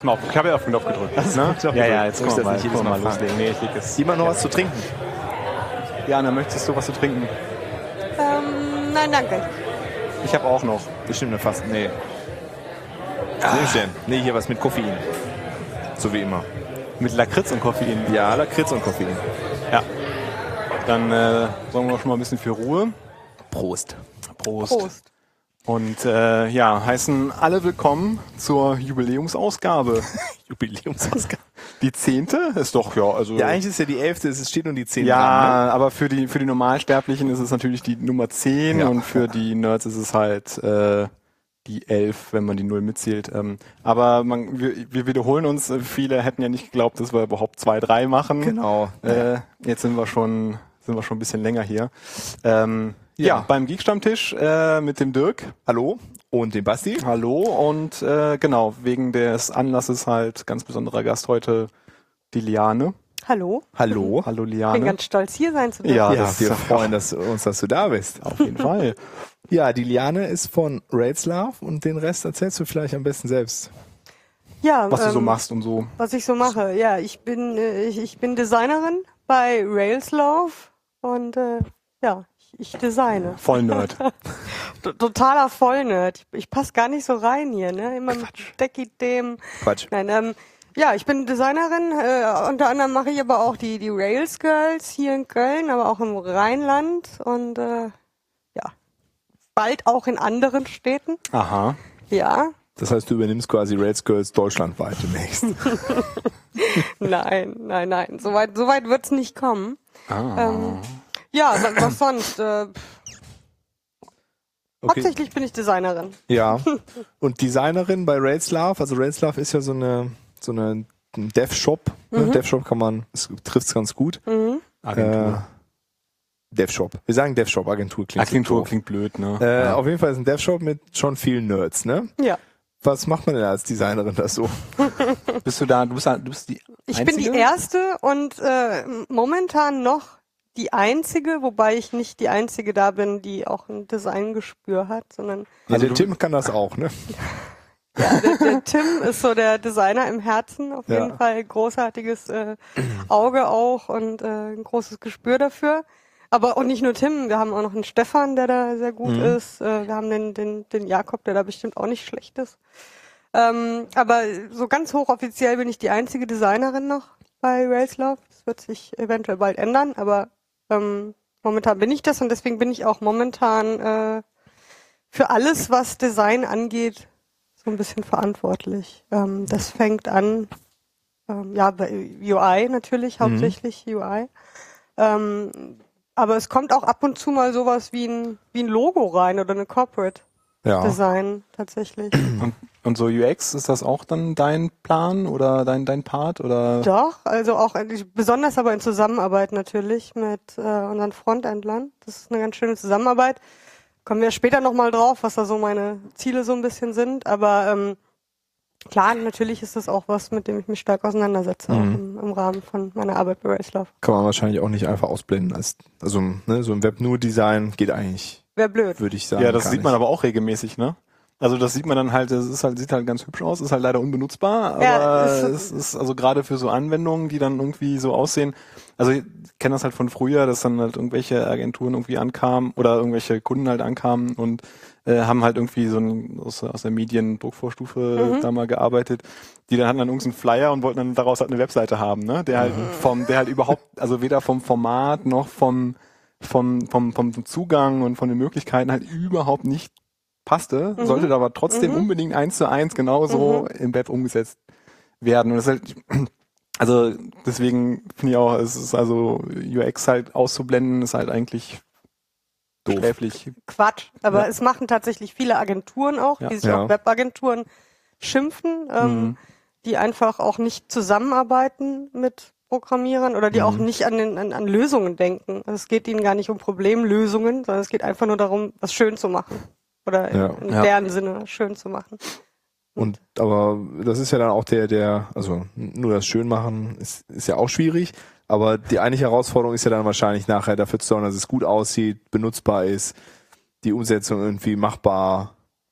Ich habe ja auf den Knopf gedrückt. Ne? Ja, jetzt können wir mal loslegen. Nee, ich leg es. Jemand noch was zu trinken? Jana, möchtest du was zu trinken? Nein, danke. Ich habe auch noch. Ich nehme fast. Nee. Was nehme ich denn? Nee, hier was mit Koffein. So wie immer. Mit Lakritz und Koffein. Ja, Lakritz und Koffein. Ja. Dann sorgen wir schon mal ein bisschen für Ruhe. Prost. Prost. Und heißen alle willkommen zur Jubiläumsausgabe. Jubiläumsausgabe. Die 10. ist doch, ja, also... Ja, eigentlich ist ja die 11. Es steht nur die 10. Ja, dran, ne? aber für die Normalsterblichen ist es natürlich die Nummer 10 ja. Und für die Nerds ist es halt die 11, wenn man die 0 mitzählt. Aber wir wiederholen uns. Viele hätten ja nicht geglaubt, dass wir überhaupt 2, 3 machen. Genau. Jetzt sind wir schon ein bisschen länger hier. Ja, beim Geek-Stammtisch mit dem Dirk. Hallo. Und dem Basti. Hallo. Und genau, wegen des Anlasses halt ganz besonderer Gast heute, die Liane. Hallo. Hallo. Hallo, Ich Liane. bin ganz stolz, hier sein zu dürfen. Ja, Ja, das wir ist freuen dass du da bist. auf jeden Fall. Ja, die Liane ist von Railslav und den Rest erzählst du vielleicht am besten selbst. Ja, Was du so machst und so. Was ich so mache. Ja, ich bin Designerin bei Railslav und ich designe. Voll Nerd. Totaler Vollnerd. Ich passe gar nicht so rein hier, ne? Immer mit Deckidem. Quatsch. Nein, ja, ich bin Designerin. Unter anderem mache ich aber auch die Rails Girls hier in Köln, aber auch im Rheinland und bald auch in anderen Städten. Aha. Ja. Das heißt, du übernimmst quasi Rails Girls deutschlandweit demnächst. Nein. Soweit wird's nicht kommen. Ja, was sonst? Hauptsächlich bin ich Designerin. Ja. Und Designerin bei Railslav. Also Railslav ist ja so eine Dev-Shop. Ne? Dev-Shop trifft's ganz gut. Agentur. Dev-Shop. Wir sagen Dev-Shop, Agentur klingt blöd, ne? Auf jeden Fall ist ein Dev-Shop mit schon vielen Nerds, ne? Ja. Was macht man denn als Designerin da so? Bist du da, du bist die Einzige? Ich bin die erste und momentan noch die einzige, wobei ich nicht die einzige da bin, die auch ein Designgespür hat, sondern Also der Tim kann das auch, ne? ja, der Tim ist so der Designer im Herzen, auf jeden Fall großartiges Auge auch und ein großes Gespür dafür. Aber und nicht nur Tim, wir haben auch noch einen Stefan, der da sehr gut ist. Wir haben den Jakob, der da bestimmt auch nicht schlecht ist. Aber so ganz hochoffiziell bin ich die einzige Designerin noch bei Railslav. Das wird sich eventuell bald ändern, aber momentan bin ich das und deswegen bin ich auch momentan für alles, was Design angeht, so ein bisschen verantwortlich. Das fängt an, bei UI natürlich, hauptsächlich UI. Aber es kommt auch ab und zu mal sowas wie ein Logo rein oder eine Corporate Design tatsächlich. Und so UX, ist das auch dann dein Plan oder dein Part? Oder? Doch, also auch besonders aber in Zusammenarbeit natürlich mit unseren Frontendlern. Das ist eine ganz schöne Zusammenarbeit. Kommen wir später nochmal drauf, was da so meine Ziele so ein bisschen sind. Aber klar, natürlich ist das auch was, mit dem ich mich stark auseinandersetze, auch im Rahmen von meiner Arbeit bei Railslav. Kann man wahrscheinlich auch nicht einfach ausblenden. So ein Web nur Design geht eigentlich. Wäre blöd. Würde ich sagen. Ja, das sieht man aber auch regelmäßig, ne? Also das sieht man dann halt, sieht halt ganz hübsch aus, ist halt leider unbenutzbar, aber es ist also gerade für so Anwendungen, die dann irgendwie so aussehen. Also ich kenne das halt von früher, dass dann halt irgendwelche Agenturen irgendwie ankamen oder irgendwelche Kunden halt ankamen und haben halt irgendwie so aus der Mediendruckvorstufe da mal gearbeitet. Die dann hatten dann irgendeinen Flyer und wollten dann daraus halt eine Webseite haben, ne? Der halt überhaupt, also weder vom Format noch vom Zugang und von den Möglichkeiten halt überhaupt nicht passte, sollte aber trotzdem unbedingt 1:1 genauso im Web umgesetzt werden. Und das ist halt, also deswegen finde ich auch, es ist also UX halt auszublenden, ist halt eigentlich doof. Schläflich. Quatsch, aber es machen tatsächlich viele Agenturen auch, die sich auch Webagenturen schimpfen, die einfach auch nicht zusammenarbeiten mit Programmierern oder die auch nicht an Lösungen denken. Also es geht ihnen gar nicht um Problemlösungen, sondern es geht einfach nur darum, was schön zu machen. Oder in deren Sinne schön zu machen. Aber das ist ja dann auch also nur das Schönmachen ist ja auch schwierig, aber die eigentliche Herausforderung ist ja dann wahrscheinlich nachher dafür zu sorgen, dass es gut aussieht, benutzbar ist, die Umsetzung irgendwie machbar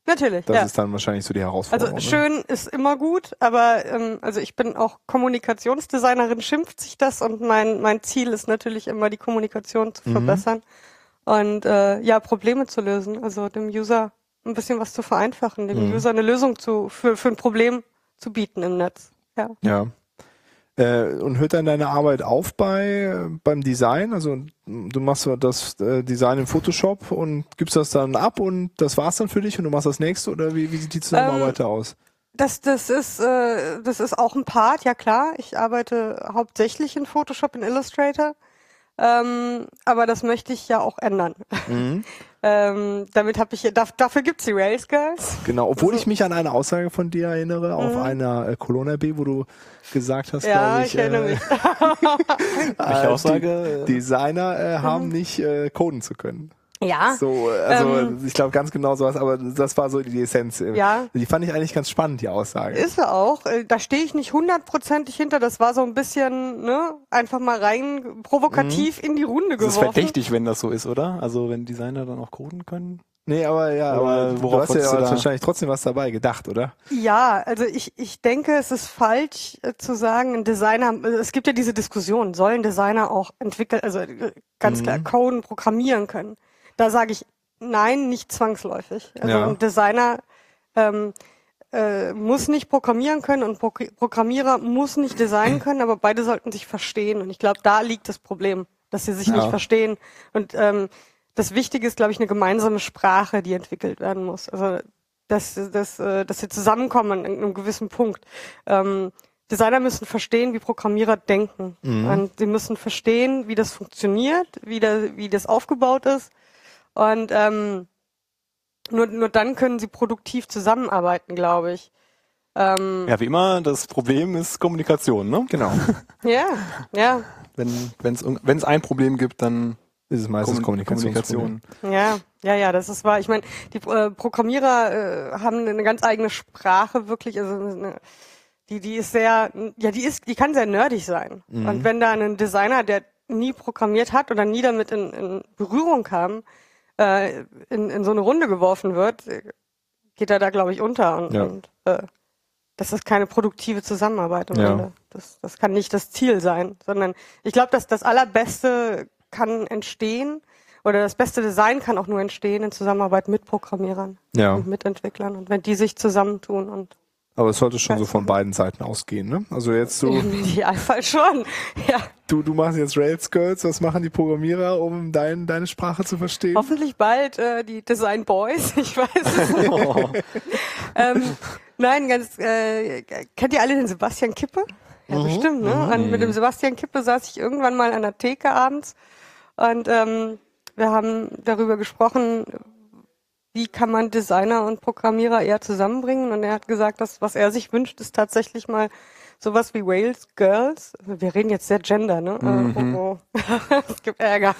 Natürlich, Das ist dann wahrscheinlich so die Herausforderung. Also schön ist immer gut, aber also ich bin auch Kommunikationsdesignerin, schimpft sich das, und mein Ziel ist natürlich immer, die Kommunikation zu verbessern und Probleme zu lösen, also dem User ein bisschen was zu vereinfachen, dem User eine Lösung für ein Problem zu bieten im Netz. Ja. Und hört dann deine Arbeit auf beim Design? Also du machst das Design in Photoshop und gibst das dann ab und das war's dann für dich und du machst das nächste, oder wie sieht die Zusammenarbeit aus? Das ist auch ein Part, ja klar. Ich arbeite hauptsächlich in Photoshop, in Illustrator. Aber das möchte ich ja auch ändern. Dafür gibt's die Rails Girls. Genau, obwohl ich mich an eine Aussage von dir erinnere, auf einer Colonna B, wo du gesagt hast, glaube ich. Ja, ich erinnere mich. Welche Aussage? Designer haben nicht coden zu können. Ja. So, also ich glaube ganz genau sowas, aber das war so die Essenz. Ja. Die fand ich eigentlich ganz spannend, die Aussage. Ist sie auch. Da stehe ich nicht 100%ig hinter. Das war so ein bisschen, einfach mal rein provokativ in die Runde geworfen. Das ist verdächtig, wenn das so ist, oder? Also wenn Designer dann auch coden können? Nee, aber du hast ja wahrscheinlich trotzdem was dabei gedacht, oder? Ja, also ich denke, es ist falsch zu sagen, ein Designer, es gibt ja diese Diskussion, sollen Designer auch entwickeln, also ganz klar coden, programmieren können? Da sage ich, nein, nicht zwangsläufig. Also ein Designer muss nicht programmieren können und Programmierer muss nicht designen können, aber beide sollten sich verstehen. Und ich glaube, da liegt das Problem, dass sie sich nicht verstehen. Und das Wichtige ist, glaube ich, eine gemeinsame Sprache, die entwickelt werden muss. Also dass sie zusammenkommen an einem gewissen Punkt. Designer müssen verstehen, wie Programmierer denken. Und sie müssen verstehen, wie das funktioniert, wie das aufgebaut ist. Und nur dann können sie produktiv zusammenarbeiten, glaube ich. Ja, wie immer, das Problem ist Kommunikation, ne? Genau. Ja. Wenn es ein Problem gibt, dann ist es meistens Kommunikation. Ja, das ist wahr. Ich meine, die Programmierer haben eine ganz eigene Sprache, wirklich. Also die kann sehr nerdig sein. Und wenn da ein Designer, der nie programmiert hat oder nie damit in Berührung kam, in so eine Runde geworfen wird, geht er da, glaube ich, unter. Und das ist keine produktive Zusammenarbeit am Ende. Das kann nicht das Ziel sein, sondern ich glaube, dass das Allerbeste kann entstehen, oder das beste Design kann auch nur entstehen in Zusammenarbeit mit Programmierern und mit Entwicklern. Und wenn die sich zusammentun aber es sollte schon so von beiden Seiten ausgehen, ne? Also jetzt so. Im Idealfall schon, ja. Du machst jetzt Rails Girls, was machen die Programmierer, um deine Sprache zu verstehen? Hoffentlich bald die Design Boys, ich weiß es. Nein, kennt ihr alle den Sebastian Kippe? Ja, bestimmt, ne? Und mit dem Sebastian Kippe saß ich irgendwann mal an der Theke abends und wir haben darüber gesprochen, wie kann man Designer und Programmierer eher zusammenbringen, und er hat gesagt, dass was er sich wünscht, ist tatsächlich mal sowas wie Rails Girls. Wir reden jetzt sehr Gender, ne? Es gibt Ärger.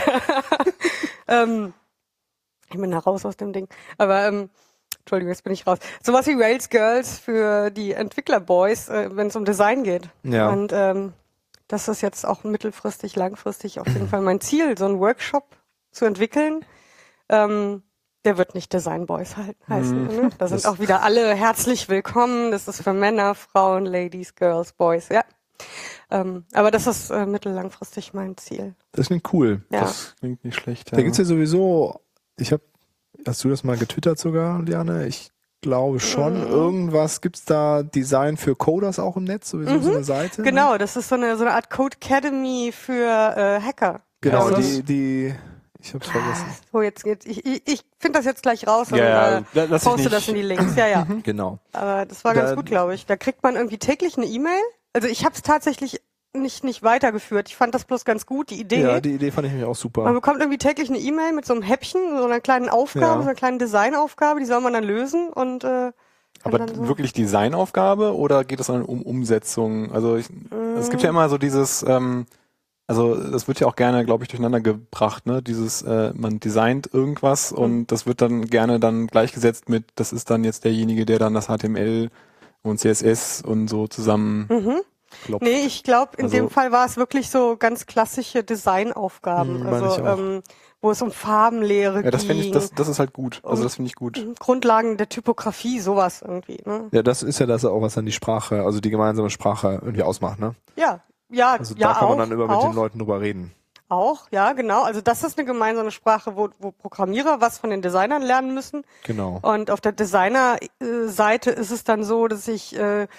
Ich bin da raus aus dem Ding. Aber Entschuldigung, jetzt bin ich raus. Sowas wie Rails Girls für die Entwickler-Boys, wenn es um Design geht. Ja. Und das ist jetzt auch mittelfristig, langfristig auf jeden Fall mein Ziel, so einen Workshop zu entwickeln. Der wird nicht Design Boys heißen. Ne? Da sind auch wieder alle herzlich willkommen. Das ist für Männer, Frauen, Ladies, Girls, Boys, ja. Aber das ist mittellangfristig mein Ziel. Das klingt cool. Ja. Das klingt nicht schlecht. Da gibt's ja sowieso, hast du das mal getwittert sogar, Liane? Ich glaube schon. Irgendwas gibt's da, Design für Coders auch im Netz, sowieso so eine Seite? Genau, das ist so eine Art Code Academy für Hacker. Genau, also, ich hab's vergessen. So, jetzt ich finde das jetzt gleich raus und poste das in die Links. Ja. Genau. Aber das war ganz gut, glaube ich. Da kriegt man irgendwie täglich eine E-Mail. Also ich habe es tatsächlich nicht weitergeführt. Ich fand das bloß ganz gut, die Idee. Ja, die Idee fand ich nämlich auch super. Man bekommt irgendwie täglich eine E-Mail mit so einem Häppchen, so einer kleinen Aufgabe, so einer kleinen Designaufgabe, die soll man dann lösen und aber dann so wirklich Designaufgabe oder geht es dann um Umsetzung? Also es gibt ja immer so dieses also das wird ja auch gerne, glaube ich, durcheinander gebracht, ne? Dieses, man designt irgendwas und das wird dann gerne dann gleichgesetzt mit, das ist dann jetzt derjenige, der dann das HTML und CSS und so zusammen Nee, ich glaube, in dem Fall war es wirklich so ganz klassische Designaufgaben. Also wo es um Farbenlehre ging. Ja, das finde ich, das ist halt gut. Also das finde ich gut. Grundlagen der Typografie, sowas irgendwie. Ne? Ja, das ist ja das auch, was dann die Sprache, also die gemeinsame Sprache irgendwie ausmacht, ne? Ja. Also da kann man dann mit den Leuten drüber reden. Auch, ja, genau. Also das ist eine gemeinsame Sprache, wo Programmierer was von den Designern lernen müssen. Genau. Und auf der Designer-Seite ist es dann so, dass ich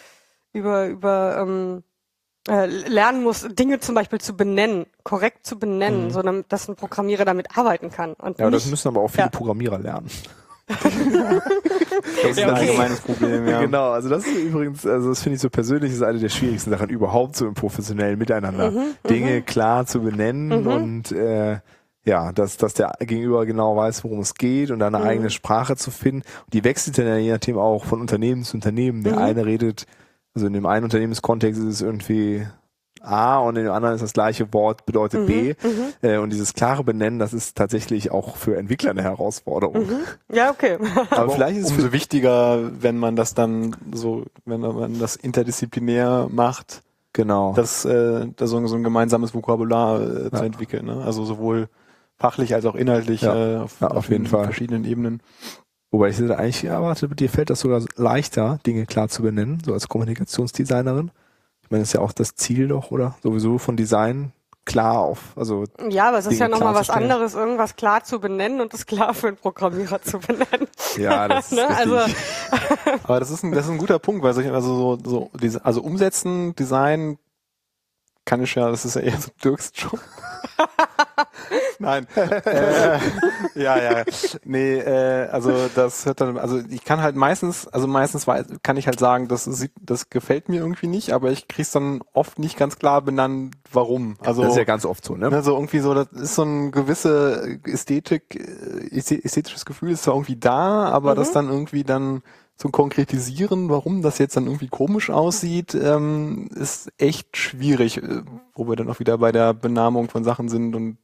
lernen muss, Dinge zum Beispiel zu benennen, korrekt zu benennen, sondern dass ein Programmierer damit arbeiten kann. Und ja, das müssen aber auch viele Programmierer lernen. Das ist ein allgemeines Problem, ja. Genau, also das ist übrigens, also das finde ich so persönlich, ist eine der schwierigsten Sachen überhaupt so im professionellen Miteinander. Dinge klar zu benennen und dass der Gegenüber genau weiß, worum es geht und eine eigene Sprache zu finden. Und die wechselt dann ja je nachdem auch von Unternehmen zu Unternehmen. Der eine redet, also in dem einen Unternehmenskontext ist es irgendwie A und in dem anderen ist das gleiche Wort, bedeutet B. Und dieses klare Benennen, das ist tatsächlich auch für Entwickler eine Herausforderung. Ja, okay. Aber vielleicht ist es umso wichtiger, wenn man das dann so, wenn man das interdisziplinär macht, genau, dass so ein gemeinsames Vokabular zu entwickeln. Ne? Also sowohl fachlich als auch inhaltlich auf jeden Fall verschiedenen Ebenen. Wobei ich hätte eigentlich erwartet, dir fällt das sogar leichter, Dinge klar zu benennen, so als Kommunikationsdesignerin. Ich meine, das ist ja auch das Ziel doch, oder? Sowieso von Design klar ja, aber es ist ja nochmal was anderes, irgendwas klar zu benennen und das klar für einen Programmierer zu benennen. Ja, das ist richtig. Aber das ist ein guter Punkt, weil also umsetzen, Design kann ich ja, das ist ja eher so Dirks Job. Nein. Ja. Nee, also das hört dann, also ich kann halt meistens kann ich halt sagen, das gefällt mir irgendwie nicht, aber ich krieg's dann oft nicht ganz klar benannt, warum. Also das ist ja ganz oft so, ne? Also irgendwie so, das ist so ein gewisse ästhetisches Gefühl ist zwar irgendwie da, aber das dann irgendwie dann zu konkretisieren, warum das jetzt dann irgendwie komisch aussieht, ist echt schwierig, wo wir dann auch wieder bei der Benamung von Sachen sind und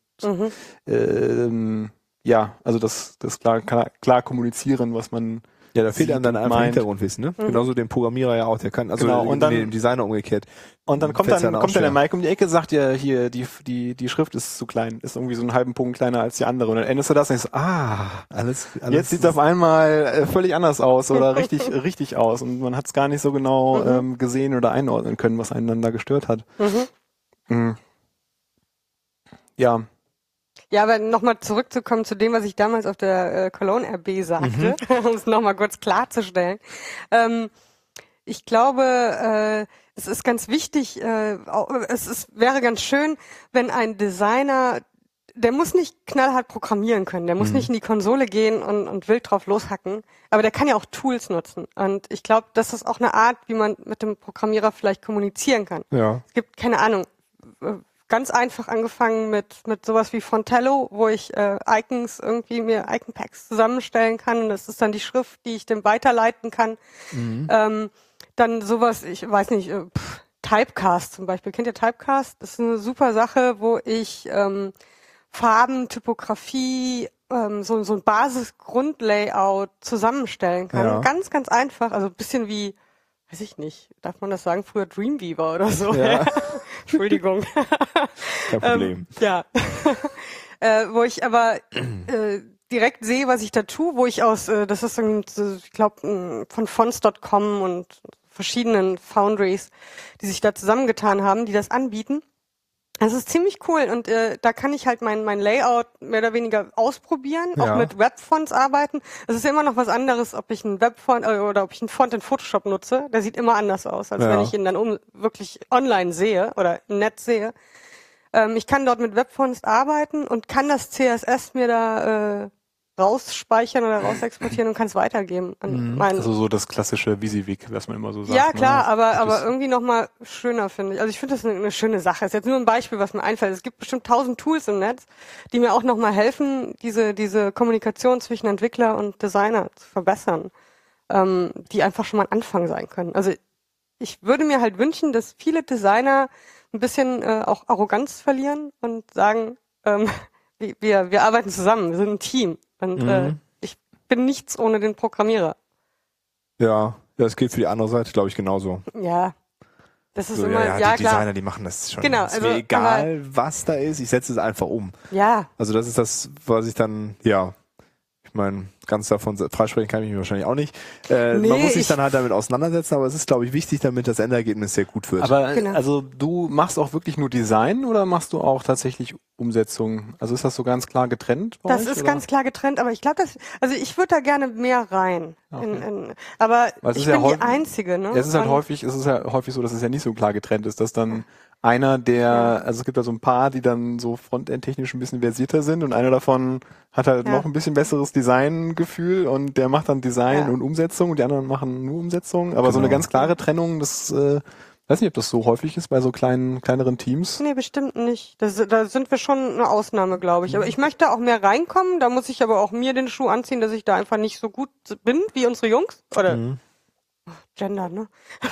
also das klar kommunizieren, was man ja, da fehlt einem dann einfach Hintergrundwissen, ne? Genauso dem Programmierer ja auch, der kann, also und dann, dem Designer umgekehrt. Und dann kommt der Mike um die Ecke, sagt ja hier, die Schrift ist zu klein, ist irgendwie so einen halben Punkt kleiner als die andere. Und dann endest du das und denkst, alles jetzt sieht es auf einmal völlig anders aus oder richtig aus. Und man hat es gar nicht so genau gesehen oder einordnen können, was einen dann da gestört hat. Ja. Ja, aber nochmal zurückzukommen zu dem, was ich damals auf der Cologne RB sagte, um es nochmal kurz klarzustellen. Ich glaube, es ist ganz wichtig, wäre ganz schön, wenn ein Designer, der muss nicht knallhart programmieren können, der muss nicht in die Konsole gehen und wild drauf loshacken, aber der kann ja auch Tools nutzen. Und ich glaube, das ist auch eine Art, wie man mit dem Programmierer vielleicht kommunizieren kann. Ja. Es gibt, keine Ahnung, ganz einfach angefangen mit sowas wie Fontello, wo ich Icons irgendwie mir Icon-Packs zusammenstellen kann und das ist dann die Schrift, die ich dem weiterleiten kann. Dann sowas, ich weiß nicht, Typecast zum Beispiel. Kennt ihr Typecast? Das ist eine super Sache, wo ich Farben, Typografie, so ein Basis-Grundlayout zusammenstellen kann. Ja. Ganz, ganz einfach, also ein bisschen wie, weiß ich nicht, darf man das sagen, früher Dreamweaver oder so. Ja. Entschuldigung. Kein Problem. Wo ich aber direkt sehe, was ich da tue, wo ich das ist ich glaube von fonts.com und verschiedenen Foundries, die sich da zusammengetan haben, die das anbieten. Das ist ziemlich cool und da kann ich halt mein Layout mehr oder weniger ausprobieren, auch mit Webfonts arbeiten. Es ist ja immer noch was anderes, ob ich einen Webfont oder ob ich einen Font in Photoshop nutze. Der sieht immer anders aus, als wenn ich ihn dann wirklich online sehe oder im Netz sehe. Ich kann dort mit Webfonts arbeiten und kann das CSS mir da rausspeichern oder rausexportieren und kann es weitergeben. Also so das klassische WYSIWYG, was man immer so sagt. Ja, klar, ne? aber irgendwie nochmal schöner, finde ich. Also ich finde das eine schöne Sache. Ist jetzt nur ein Beispiel, was mir einfällt. Es gibt bestimmt 1000 Tools im Netz, die mir auch nochmal helfen, diese Kommunikation zwischen Entwickler und Designer zu verbessern, die einfach schon mal ein Anfang sein können. Also ich würde mir halt wünschen, dass viele Designer ein bisschen auch Arroganz verlieren und sagen, wir arbeiten zusammen, wir sind ein Team. Und ich bin nichts ohne den Programmierer. Ja, das gilt für die andere Seite, glaube ich, genauso. Ja. Das ist so, immer, die klar. Designer, die machen das schon. Genau, ist mir egal, was da ist, ich setze es einfach um. Ja. Also das ist das, was ich dann, ich meine, ganz davon freisprechen kann ich mich wahrscheinlich auch nicht. Man muss sich dann halt damit auseinandersetzen, aber es ist, glaube ich, wichtig, damit das Endergebnis sehr gut wird. Aber also du machst auch wirklich nur Design oder machst du auch tatsächlich Umsetzung? Also ist das so ganz klar getrennt bei Das euch, ist oder? ganz klar getrennt, aber ich glaube, also ich würde da gerne mehr rein. Okay. Aber Weil ich bin die Einzige, ne? Es ist halt häufig so, dass es ja nicht so klar getrennt ist, dass dann einer also es gibt ja so ein paar, die dann so frontend-technisch ein bisschen versierter sind und einer davon hat halt noch ein bisschen besseres Designgefühl und der macht dann Design und Umsetzung und die anderen machen nur Umsetzung. Aber so eine ganz klare Trennung, das weiß nicht, ob das so häufig ist bei so kleineren Teams. Nee, bestimmt nicht. Da sind wir schon eine Ausnahme, glaube ich. Aber ich möchte auch mehr reinkommen. Da muss ich aber auch mir den Schuh anziehen, dass ich da einfach nicht so gut bin wie unsere Jungs. Oder Gender, ne?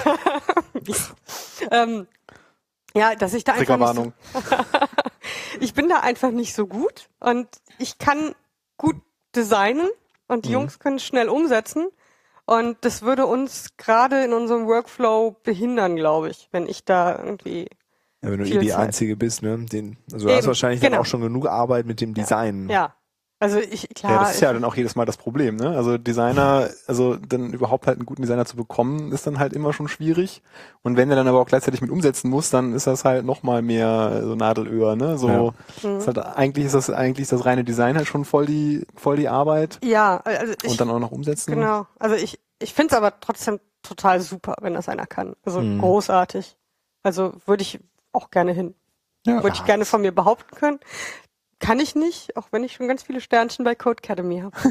Ja, dass ich da einfach nicht ich bin da einfach nicht so gut und ich kann gut designen und die Jungs können schnell umsetzen und das würde uns gerade in unserem Workflow behindern, glaube ich, wenn ich da irgendwie wenn du die Einzige bist, ne? Du hast wahrscheinlich dann auch schon genug Arbeit mit dem Design. Ja. Also klar. Ja, das ist ja dann auch jedes Mal das Problem, ne? Also Designer, dann überhaupt halt einen guten Designer zu bekommen, ist dann halt immer schon schwierig. Und wenn er dann aber auch gleichzeitig mit umsetzen muss, dann ist das halt noch mal mehr so Nadelöhr, ne? Ist halt, eigentlich ist das reine Design halt schon voll die Arbeit. Ja, also und dann auch noch umsetzen. Genau. Also ich finde es aber trotzdem total super, wenn das einer kann. Also großartig. Also würde ich auch gerne hin. Ja. Würde ich gerne von mir behaupten können. Kann ich nicht, auch wenn ich schon ganz viele Sternchen bei Codecademy habe.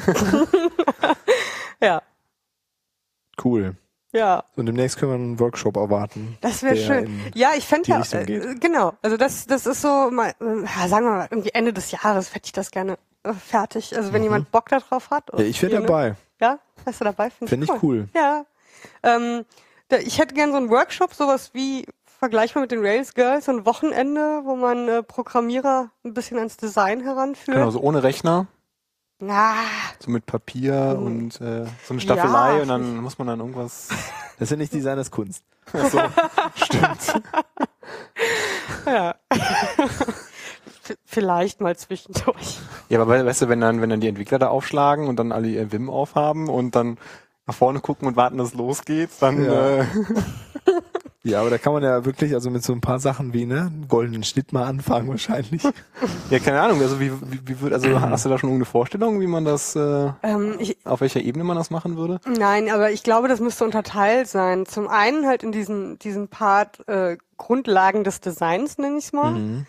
Ja. Cool. Ja. Und demnächst können wir einen Workshop erwarten. Das wäre schön. Ja, ich fände genau. Also das ist so mal, sagen wir mal, irgendwie Ende des Jahres hätte ich das gerne fertig. Also wenn jemand Bock darauf hat. Ja, ich wäre dabei. Ja, wärst du dabei? Finde ich cool. Ja. Ich hätte gerne so einen Workshop, sowas wie vergleichbar mit den Rails Girls, so ein Wochenende, wo man Programmierer ein bisschen ans Design heranführt. Genau, so ohne Rechner. So mit Papier und so eine Staffelei und dann muss man dann irgendwas... Das ist ja nicht Design, das ist Kunst. Ach so, stimmt. Ja. Vielleicht mal zwischendurch. Ja, aber weißt du, wenn dann die Entwickler da aufschlagen und dann alle ihr Vim aufhaben und dann nach vorne gucken und warten, dass es losgeht, dann... Ja, aber da kann man ja wirklich, also mit so ein paar Sachen wie, einen goldenen Schnitt mal anfangen wahrscheinlich. Ja, keine Ahnung, also hast du da schon irgendeine Vorstellung, wie man das, auf welcher Ebene man das machen würde? Nein, aber ich glaube, das müsste unterteilt sein. Zum einen halt in diesen Part Grundlagen des Designs, nenne ich es mal.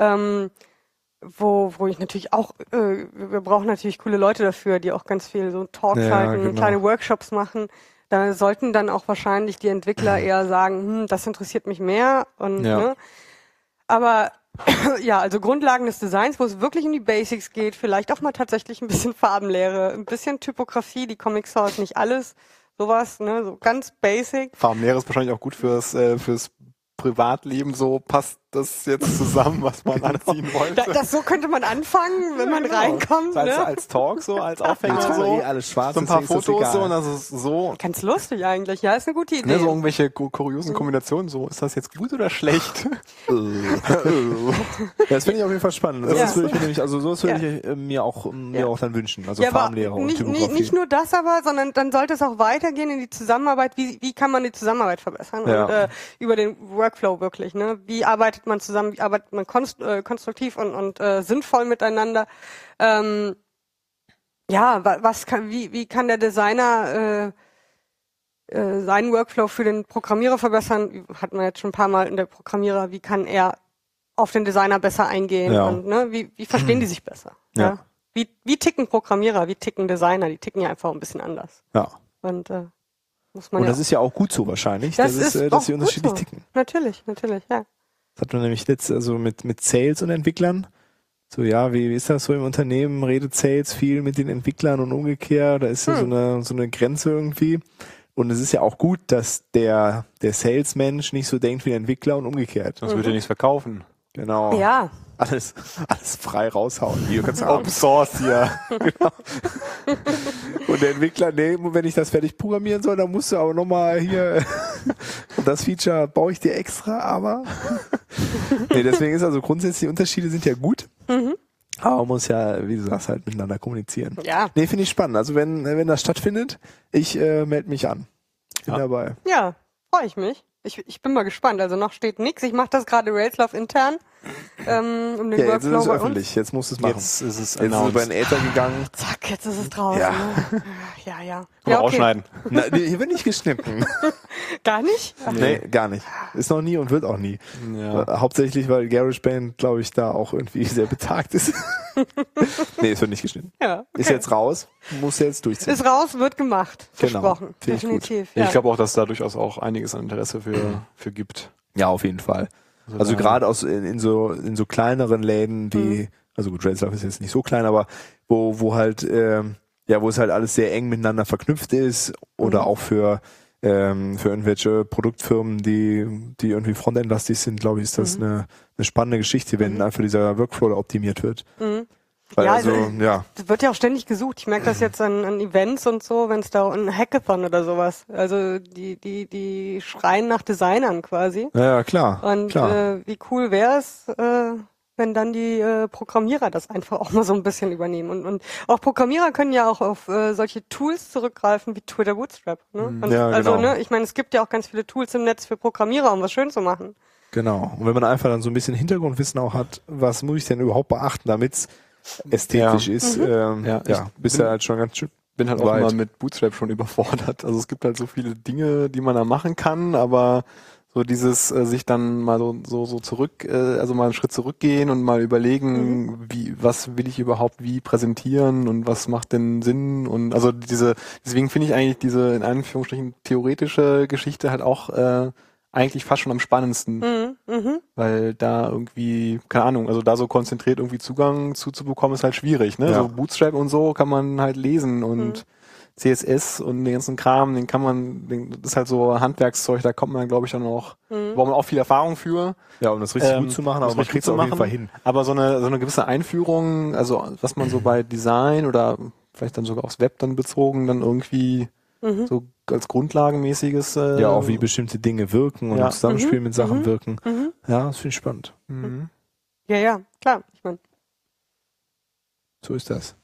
Wo ich natürlich auch, wir brauchen natürlich coole Leute dafür, die auch ganz viel so Talks halten, kleine Workshops machen. Da sollten dann auch wahrscheinlich die Entwickler eher sagen, das interessiert mich mehr. Und, ne? Aber ja, also Grundlagen des Designs, wo es wirklich in die Basics geht, vielleicht auch mal tatsächlich ein bisschen Farbenlehre, ein bisschen Typografie, die Comic Sans, nicht alles, sowas, ne, so ganz basic. Farbenlehre ist wahrscheinlich auch gut fürs Privatleben, so passt das jetzt zusammen, was man anziehen wollte. So könnte man anfangen, wenn man reinkommt. So als Talk, so als Aufhänger, so alles schwarz, so ein paar Fotos so und das ist so. Ganz lustig eigentlich, ja, ist eine gute Idee. Ne, so irgendwelche kuriosen Kombinationen, so ist das jetzt gut oder schlecht? Das finde ich auf jeden Fall spannend. Das würde ich mir nämlich, sowas würde ich mir auch dann wünschen. Also Farbenlehre und Typografie. Nicht nur das aber, sondern dann sollte es auch weitergehen in die Zusammenarbeit. Wie kann man die Zusammenarbeit verbessern? Und über den Workflow wirklich, ne? Wie arbeitet man zusammen, wie arbeitet man konstruktiv und sinnvoll miteinander? Wie kann der Designer seinen Workflow für den Programmierer verbessern? Hatten wir jetzt schon ein paar Mal in der Programmierer, wie kann er auf den Designer besser eingehen und wie verstehen die sich besser? Ja. Wie ticken Programmierer, wie ticken Designer? Die ticken ja einfach ein bisschen anders. Ja. Und muss man das ist ja auch gut so wahrscheinlich, dass sie unterschiedlich ticken. Natürlich, ja. Das hat man nämlich mit Sales und Entwicklern. So, wie ist das so im Unternehmen? Redet Sales viel mit den Entwicklern und umgekehrt? Da ist ja so eine Grenze irgendwie. Und es ist ja auch gut, dass der Salesmensch nicht so denkt wie der Entwickler und umgekehrt. Sonst würde er nichts verkaufen. Genau. Ja. Alles frei raushauen. Hier kannst du Open Source hier. Genau. Und der Entwickler, wenn ich das fertig programmieren soll, dann musst du aber nochmal hier Und das Feature baue ich dir extra, aber nee, deswegen ist also grundsätzlich, die Unterschiede sind ja gut. Aber man muss ja, wie du sagst, halt miteinander kommunizieren. Ja. Nee, finde ich spannend. Also wenn das stattfindet, ich melde mich an. Ich bin dabei. Ja, freue ich mich. Ich bin mal gespannt. Also noch steht nichts. Ich mache das gerade Railslove intern. Um den Ja, jetzt ist Workflow es bei öffentlich. uns. Jetzt musst du es machen. Jetzt ist es Jetzt ist es über den Äther gegangen. Zack, jetzt ist es draußen. Ja. Ne? Ja. Kann man Ja, okay. rausschneiden. Na, hier wird nicht geschnitten. Gar nicht? Nee, gar nicht. Ist noch nie und wird auch nie. Ja. Hauptsächlich, weil GarageBand, glaube ich, da auch irgendwie sehr betagt ist. Nee, es wird nicht geschnitten. Ja. Okay. Ist jetzt raus, muss jetzt durchziehen. Ist raus, wird gemacht. Genau. Versprochen. Finde ich gut. Definitiv. Ich glaube auch, dass da durchaus auch einiges an Interesse für gibt. Ja, auf jeden Fall. Also da- gerade in so kleineren Läden, die, also gut, Railslove ist jetzt nicht so klein, aber wo halt, wo es halt alles sehr eng miteinander verknüpft ist oder auch für irgendwelche Produktfirmen, die irgendwie Frontend-lastig sind, glaube ich, ist das eine spannende Geschichte, wenn einfach dieser Workflow da optimiert wird. Weil Ja, also, ja. Das wird ja auch ständig gesucht. Ich merke das jetzt an Events und so, wenn es da ein Hackathon oder sowas. Also die schreien nach Designern quasi. Ja, klar. Und klar. wie cool wäre es, wenn dann die Programmierer das einfach auch mal so ein bisschen übernehmen. Und auch Programmierer können ja auch auf solche Tools zurückgreifen wie Twitter Bootstrap. Ne? Und Ja, also, genau. ne, ich meine, es gibt ja auch ganz viele Tools im Netz für Programmierer, um was schön zu machen. Genau. Und wenn man einfach dann so ein bisschen Hintergrundwissen auch hat, was muss ich denn überhaupt beachten, damit's ästhetisch ist, bist du halt schon ganz schön. Bin halt auch weit. immer mit Bootstrap schon überfordert. Also es gibt halt so viele Dinge, die man da machen kann, aber so dieses sich dann mal so zurück, also mal einen Schritt zurückgehen und mal überlegen, was will ich überhaupt wie präsentieren und was macht denn Sinn und also deswegen finde ich eigentlich diese in Anführungsstrichen theoretische Geschichte halt auch eigentlich fast schon am spannendsten, weil da irgendwie, keine Ahnung, also da so konzentriert irgendwie Zugang zu bekommen, ist halt schwierig, ne? Ja. So Bootstrap und so kann man halt lesen und CSS und den ganzen Kram, das ist halt so Handwerkszeug, da kommt man, glaube ich, dann auch, braucht man auch viel Erfahrung für. Ja, um das richtig gut zu machen, aber man kriegt es auf jeden Fall hin. Aber so eine gewisse Einführung, also was man so bei Design oder vielleicht dann sogar aufs Web dann bezogen, dann irgendwie so als grundlagenmäßiges. Ja, auch wie bestimmte Dinge wirken und im Zusammenspiel mit Sachen wirken. Ja, das finde ich spannend. Ja, klar. Ich meine, So ist das.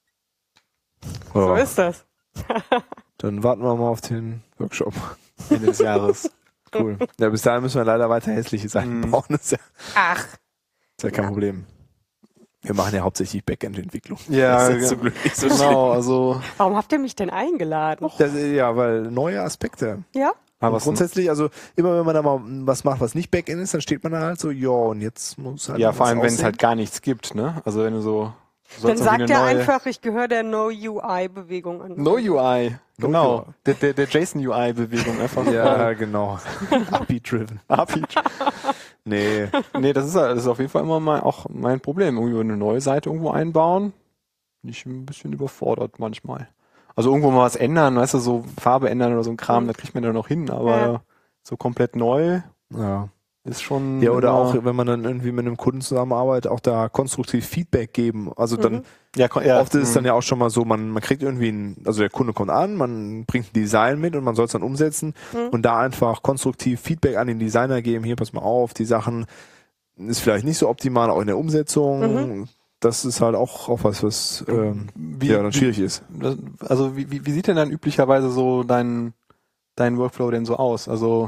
so ist das. Dann warten wir mal auf den Workshop. Ende des Jahres. Cool. Ja, bis dahin müssen wir leider weiter hässliche Seiten bauen. Das ist ja kein Problem. Wir machen ja hauptsächlich Backend-Entwicklung. Ja, das ist jetzt zum Glück nicht so genau, also. Warum habt ihr mich denn eingeladen? ja, weil neue Aspekte. Ja? Aber grundsätzlich, also immer wenn man da mal was macht, was nicht Backend ist, dann steht man da halt so, ja, und jetzt muss halt Ja, was vor allem, wenn es aussehen. halt gar nichts gibt, ne? Also wenn du so. Dann sagt eine er neue einfach, ich gehöre der No-UI-Bewegung an. No UI, No genau. UI. Der JSON-UI-Bewegung einfach. Ja, genau. API-driven. Nee. Nee, das ist auf jeden Fall immer auch mein Problem. Irgendwie eine neue Seite irgendwo einbauen. Bin ich ein bisschen überfordert manchmal. Also irgendwo mal was ändern, weißt du, so Farbe ändern oder so ein Kram, da kriegt man dann noch hin, aber so komplett neu Ja. ist schon. Ja, oder immer, auch, wenn man dann irgendwie mit einem Kunden zusammenarbeitet, auch da konstruktiv Feedback geben. Also dann, oft ist es dann ja auch schon mal so, man kriegt irgendwie also der Kunde kommt an, man bringt ein Design mit und man soll es dann umsetzen und da einfach konstruktiv Feedback an den Designer geben, hier, pass mal auf, die Sachen ist vielleicht nicht so optimal, auch in der Umsetzung. Das ist halt auch was dann schwierig ist. Also wie sieht denn dann üblicherweise so dein Workflow denn so aus? Also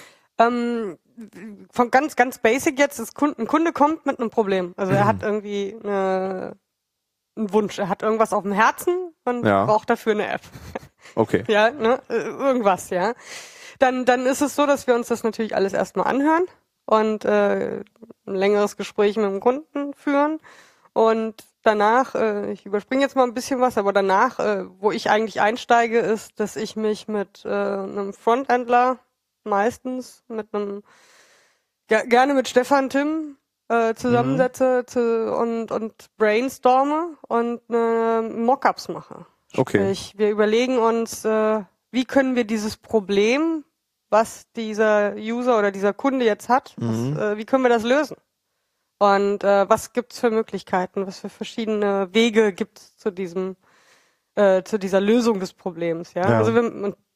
Von ganz basic jetzt, ein Kunde kommt mit einem Problem. Also er hat irgendwie einen Wunsch, er hat irgendwas auf dem Herzen und braucht dafür eine App. Okay. Ja, ne? Irgendwas, ja. Dann ist es so, dass wir uns das natürlich alles erstmal anhören und ein längeres Gespräch mit dem Kunden führen. Und danach, ich überspringe jetzt mal ein bisschen was, aber danach, wo ich eigentlich einsteige, ist, dass ich mich mit einem Frontendler meistens gerne mit Stefan Tim zusammensetze und brainstorme und Mockups mache. Okay. Sprich, wir überlegen uns, wie können wir dieses Problem, was dieser User oder dieser Kunde jetzt hat, wie können wir das lösen? Und was gibt's für Möglichkeiten, was für verschiedene Wege gibt's zu dieser Lösung des Problems? Ja? Also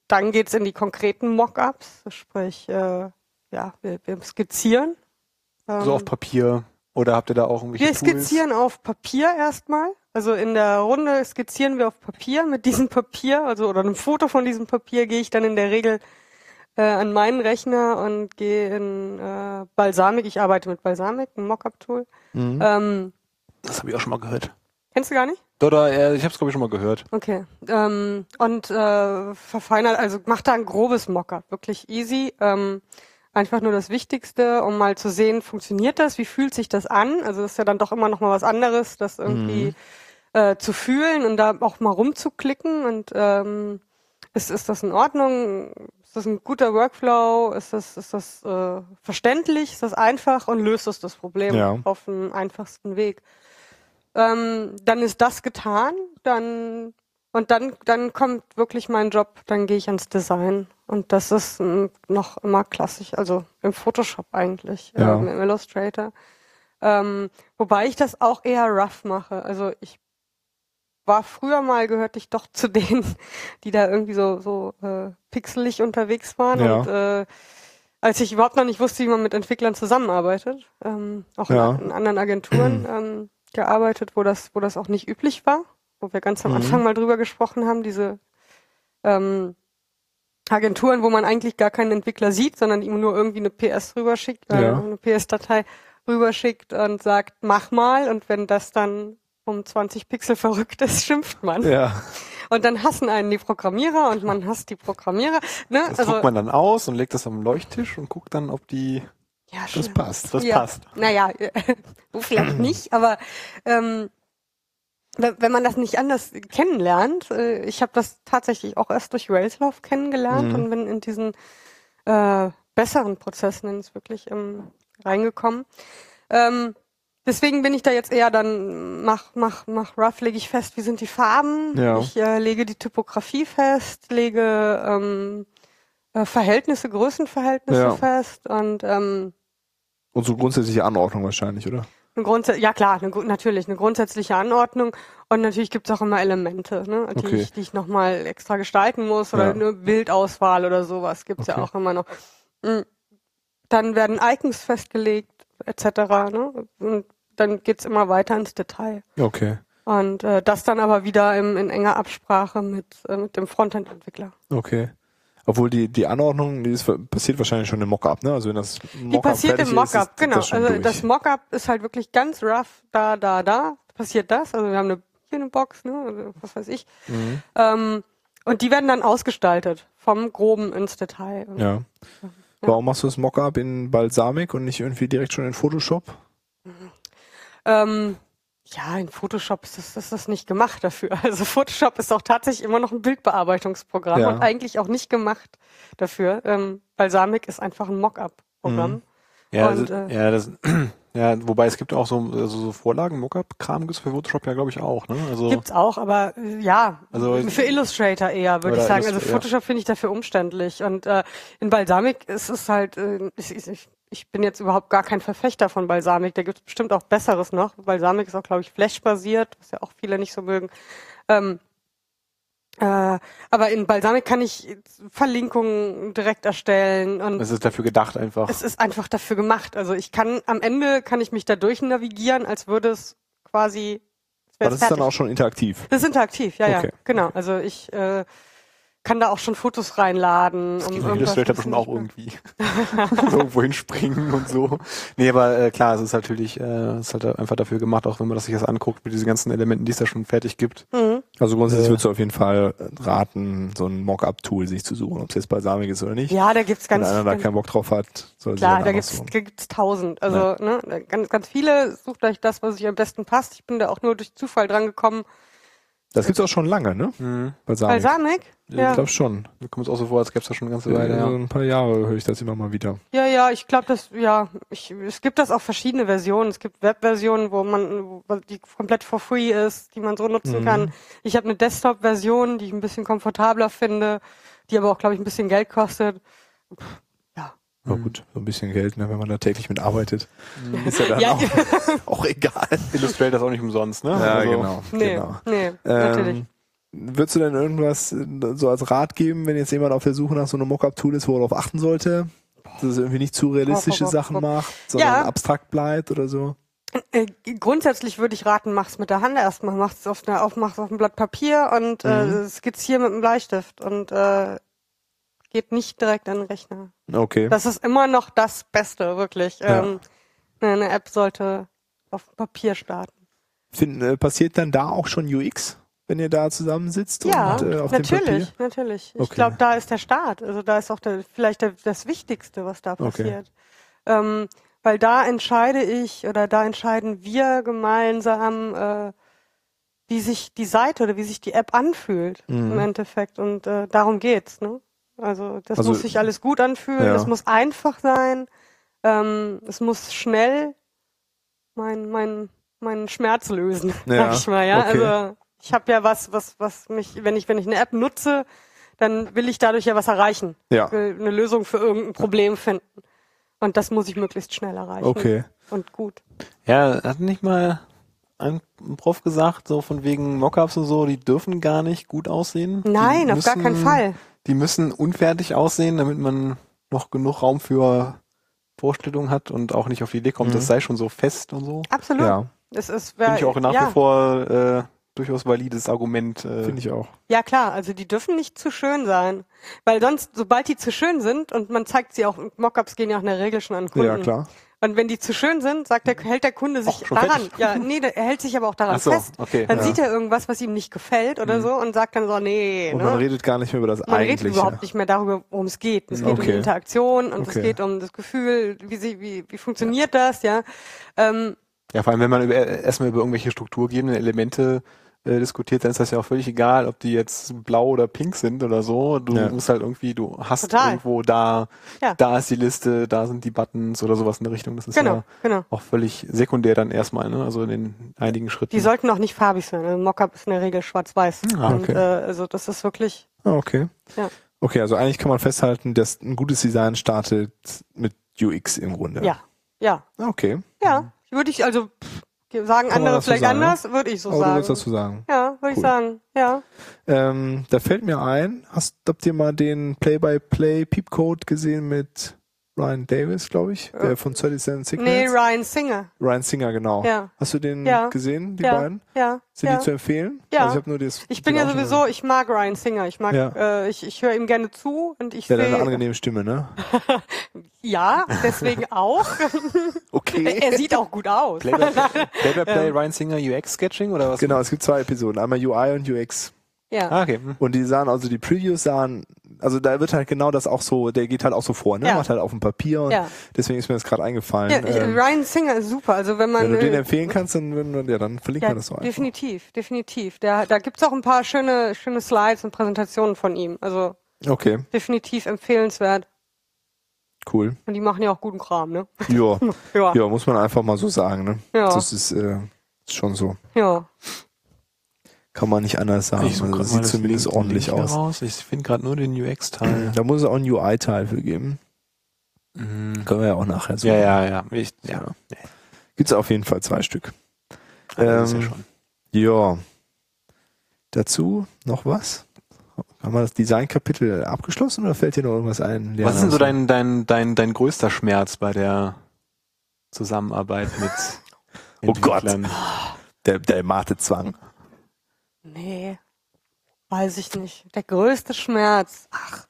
dann geht's in die konkreten Mockups, sprich, wir skizzieren. So auf Papier oder habt ihr da auch irgendwelche Wir skizzieren auf Papier erstmal. Also in der Runde skizzieren wir auf Papier. Mit diesem Papier, also oder einem Foto von diesem Papier, gehe ich dann in der Regel an meinen Rechner und gehe in Balsamiq. Ich arbeite mit Balsamiq, ein Mockup-Tool. Mhm. Das habe ich auch schon mal gehört. Kennst du gar nicht? Oder ich habe es, glaube ich, schon mal gehört. Okay. Und verfeinert, also macht da ein grobes Mockup, wirklich easy. Einfach nur das Wichtigste, um mal zu sehen, funktioniert das, wie fühlt sich das an? Also das ist ja dann doch immer noch mal was anderes, das irgendwie zu fühlen und da auch mal rumzuklicken und ist das in Ordnung? Ist das ein guter Workflow? Ist das verständlich? Ist das einfach und löst das Problem auf den einfachsten Weg? Dann ist das getan, dann kommt wirklich mein Job, dann gehe ich ans Design. Und das ist noch immer klassisch, also im Photoshop eigentlich, im Illustrator. Wobei ich das auch eher rough mache. Also ich war früher mal, gehörte ich doch zu denen, die da irgendwie so pixelig unterwegs waren. Ja. Und als ich überhaupt noch nicht wusste, wie man mit Entwicklern zusammenarbeitet, auch in anderen Agenturen gearbeitet, wo das auch nicht üblich war, wo wir ganz am Anfang mal drüber gesprochen haben, diese Agenturen, wo man eigentlich gar keinen Entwickler sieht, sondern ihm nur irgendwie eine PS rüberschickt, eine PS-Datei rüberschickt und sagt, mach mal, und wenn das dann um 20 Pixel verrückt ist, schimpft man. Ja. Und dann hassen einen die Programmierer und man hasst die Programmierer. Ne? Das druckt man dann aus und legt das am Leuchttisch und guckt dann, ob die das passt. Das passt. Naja, vielleicht nicht, aber wenn man das nicht anders kennenlernt, ich habe das tatsächlich auch erst durch Railslauf kennengelernt und bin in diesen besseren Prozess, nenne ich es wirklich, reingekommen. Deswegen bin ich da jetzt eher dann, mach rough, lege ich fest, wie sind die Farben, ich lege die Typografie fest, lege Verhältnisse, Größenverhältnisse fest und so grundsätzliche Anordnung wahrscheinlich, oder? Natürlich, eine grundsätzliche Anordnung und natürlich gibt's auch immer Elemente, ne, die ich nochmal extra gestalten muss oder eine Bildauswahl oder sowas gibt's ja auch immer noch. Dann werden Icons festgelegt, etc., ne, und dann geht's immer weiter ins Detail. Okay. Und das dann aber wieder in enger Absprache mit dem Frontend-Entwickler. Okay. Obwohl die Anordnung, passiert wahrscheinlich schon im Mockup, ne? Also wenn das Mockup die passiert im Mockup, genau. Also das Mockup ist halt wirklich ganz rough, da passiert das. Also wir haben hier eine Box, ne? Was weiß ich. Und die werden dann ausgestaltet, vom Groben ins Detail. Ja. Warum machst du das Mockup in Balsamiq und nicht irgendwie direkt schon in Photoshop? In Photoshop ist das nicht gemacht dafür. Also Photoshop ist auch tatsächlich immer noch ein Bildbearbeitungsprogramm und eigentlich auch nicht gemacht dafür. Balsamiq ist einfach ein Mockup-Programm. Wobei es gibt auch so Vorlagen, Mockup-Kram gibt's für Photoshop ja, glaube ich, auch, ne? Also gibt's auch, aber also für Illustrator eher, würde ich sagen. Also Photoshop finde ich dafür umständlich. Und in Balsamiq ist es halt, ich bin jetzt überhaupt gar kein Verfechter von Balsamiq, da gibt es bestimmt auch Besseres noch. Balsamiq ist auch, glaube ich, Flash-basiert, was ja auch viele nicht so mögen. Aber in Balsamiq kann ich Verlinkungen direkt erstellen. Und es ist dafür gedacht einfach. Es ist einfach dafür gemacht. Also am Ende kann ich mich da durchnavigieren, als würde es quasi... Aber das ist dann auch schon interaktiv? Das ist interaktiv, ja, genau. Also ich kann da auch schon Fotos reinladen. Illustrator bestimmt auch irgendwie irgendwo hinspringen und so. Nee, aber klar, es ist natürlich ist halt einfach dafür gemacht, auch wenn man sich das anguckt, mit diesen ganzen Elementen, die es da schon fertig gibt. Also grundsätzlich würdest du auf jeden Fall raten, so ein Mockup-Tool sich zu suchen, ob es jetzt Balsamiq ist oder nicht. Ja, da gibt's wenn einer da keinen Bock drauf hat, soll klar, da gibt's 1000. Also ganz viele, sucht euch das, was euch am besten passt. Ich bin da auch nur durch Zufall dran gekommen. Das gibt's auch schon lange, ne? Balsamiq? Ja. Ich glaube schon. Mir kommt es auch so vor, als gäbe es das schon eine ganze Weile. Ja. Ein paar Jahre höre ich das immer mal wieder. Ja, ich glaube, es gibt das auch verschiedene Versionen. Es gibt Webversionen, wo die komplett for free ist, die man so nutzen kann. Ich habe eine Desktop-Version, die ich ein bisschen komfortabler finde, die aber auch, glaube ich, ein bisschen Geld kostet. Ja gut, so ein bisschen Geld, ne, wenn man da täglich mit arbeitet. Ist ja dann auch egal. Illustrator ist auch nicht umsonst, ne? Ja, also, genau. Nee, natürlich. Würdest du denn irgendwas so als Rat geben, wenn jetzt jemand auf der Suche nach so einem Mockup-Tool ist, wo er darauf achten sollte? Dass es irgendwie nicht zu realistische Sachen macht, sondern abstrakt bleibt oder so? Grundsätzlich würde ich raten, mach's mit der Hand erstmal, mach's auf dem Blatt Papier und skizzier mit dem Bleistift und geht nicht direkt an den Rechner. Okay. Das ist immer noch das Beste, wirklich. Ja. Eine App sollte auf Papier starten. Passiert dann da auch schon UX, wenn ihr da zusammensitzt? Ja, und, auf dem Papier? natürlich. Okay. Ich glaube, da ist der Start. Also da ist auch vielleicht das Wichtigste, was da passiert. Okay. Weil da entscheiden wir gemeinsam, wie sich die Seite oder wie sich die App anfühlt im Endeffekt. Und darum geht's, ne? Also das muss sich alles gut anfühlen, es muss einfach sein, es muss schnell meinen Schmerz lösen, sag ich mal, ja. Okay. Also ich habe ja was mich, wenn ich eine App nutze, dann will ich dadurch ja was erreichen. Ja. Ich will eine Lösung für irgendein Problem finden. Und das muss ich möglichst schnell erreichen. Okay. Und gut. Ja, hat nicht mal ein Prof gesagt, so von wegen Mockups und so, die dürfen gar nicht gut aussehen? Nein, auf gar keinen Fall. Die müssen unfertig aussehen, damit man noch genug Raum für Vorstellungen hat und auch nicht auf die Idee kommt, das sei schon so fest und so. Absolut. Ja. Finde ich auch nach wie vor durchaus valides Argument. Finde ich auch. Ja klar, also die dürfen nicht zu schön sein. Weil sonst, sobald die zu schön sind, und man zeigt sie auch, Mockups gehen ja auch in der Regel schon an Kunden. Ja, klar. Und wenn die zu schön sind, hält der Kunde sich daran. Fertig? Ja, nee, er hält sich aber auch daran fest. Okay, dann sieht er irgendwas, was ihm nicht gefällt oder so und sagt dann so, nee. Und man redet gar nicht mehr über das Man Eigentliche. redet überhaupt nicht mehr darüber, worum es geht. Es geht um die Interaktion und es geht um das Gefühl, wie funktioniert das, ja. Ja, vor allem, wenn man erstmal über irgendwelche strukturgebenden Elemente diskutiert, dann ist das ja auch völlig egal, ob die jetzt blau oder pink sind oder so. Du musst halt irgendwie, du hast irgendwo da ist die Liste, da sind die Buttons oder sowas in der Richtung. Das ist auch völlig sekundär dann erstmal, ne? Also in den einigen Schritten. Die sollten auch nicht farbig sein. Also Mockup ist in der Regel schwarz-weiß. Und also das ist wirklich. Okay. Ja. Okay, also eigentlich kann man festhalten, dass ein gutes Design startet mit UX im Grunde. Ja. Ja. Okay. Ja. Würde ich also sagen kann andere vielleicht sagen, anders, würde ich so sagen. sagen. Du würdest das so sagen. Ja, würde ich sagen, ja. Da fällt mir ein, habt ihr mal den Play-by-Play Peepcode gesehen mit Ryan Davis, glaube ich, der von 37 Signals? Nee, Ryan Singer. Ryan Singer, genau. Ja. Hast du den gesehen, die ja. beiden? Ja. Sind die zu empfehlen? Ja. Also ich bin ja sowieso, ich mag Ryan Singer. Ich mag, ich höre ihm gerne zu und ich der hat eine angenehme Stimme, ne? Ja, deswegen auch. Okay. Er sieht auch gut aus. Play-by-Play Ryan Singer UX-Sketching oder was? Genau, es gibt 2 Episoden. Einmal UI und UX. Ja. Ah, okay. Und die Previews sahen, also da wird halt genau das auch so, der geht halt auch so vor, ne? Macht halt auf dem Papier und deswegen ist mir das gerade eingefallen. Ja, Ryan Singer ist super. Also wenn du den empfehlen kannst, dann verlinken wir das so einfach. Definitiv. Da gibt's auch ein paar schöne Slides und Präsentationen von ihm. Also definitiv empfehlenswert. Cool. Und die machen ja auch guten Kram, ne? Ja. Ja, muss man einfach mal so sagen, ne? Ja. Das ist schon so. Ja. Kann man nicht anders sagen. Also das sieht zumindest ordentlich aus. Ich finde gerade nur den UX-Teil. Da muss es auch einen UI-Teil für geben. Können wir ja auch nachher so. Ja. Gibt's auf jeden Fall 2 Stück. Das ist ja schon. Ja. Dazu noch was? Haben wir das Design-Kapitel abgeschlossen oder fällt dir noch irgendwas ein? Was ist denn so dein größter Schmerz bei der Zusammenarbeit mit Entwicklern? Oh Gott. Der Matezwang. Nee, weiß ich nicht. Der größte Schmerz. Ach.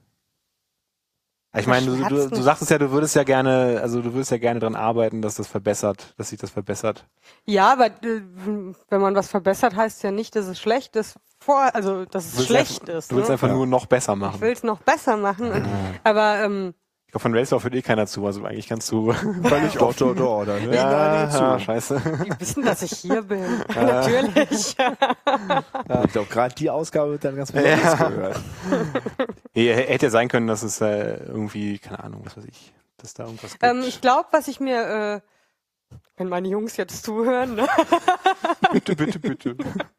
Ich meine, du sagtest ja, du würdest ja gerne dran arbeiten, dass sich das verbessert. Ja, aber wenn man was verbessert, heißt ja nicht, dass es schlecht ist. Dass es schlecht ist. Du willst einfach nur noch besser machen. Ich will es noch besser machen. Aber ich glaube, von Railslaw hört keiner zu, also eigentlich kannst du völlig doch, oder? Ne? Ja, scheiße. Die wissen, dass ich hier bin. Natürlich. Ich glaube, gerade die Ausgabe wird dann ganz besonders gehört. Hätte ja sein können, dass es irgendwie, keine Ahnung, was weiß ich, dass da irgendwas gibt. Ich glaube, was ich mir, wenn meine Jungs jetzt zuhören, ne? Bitte.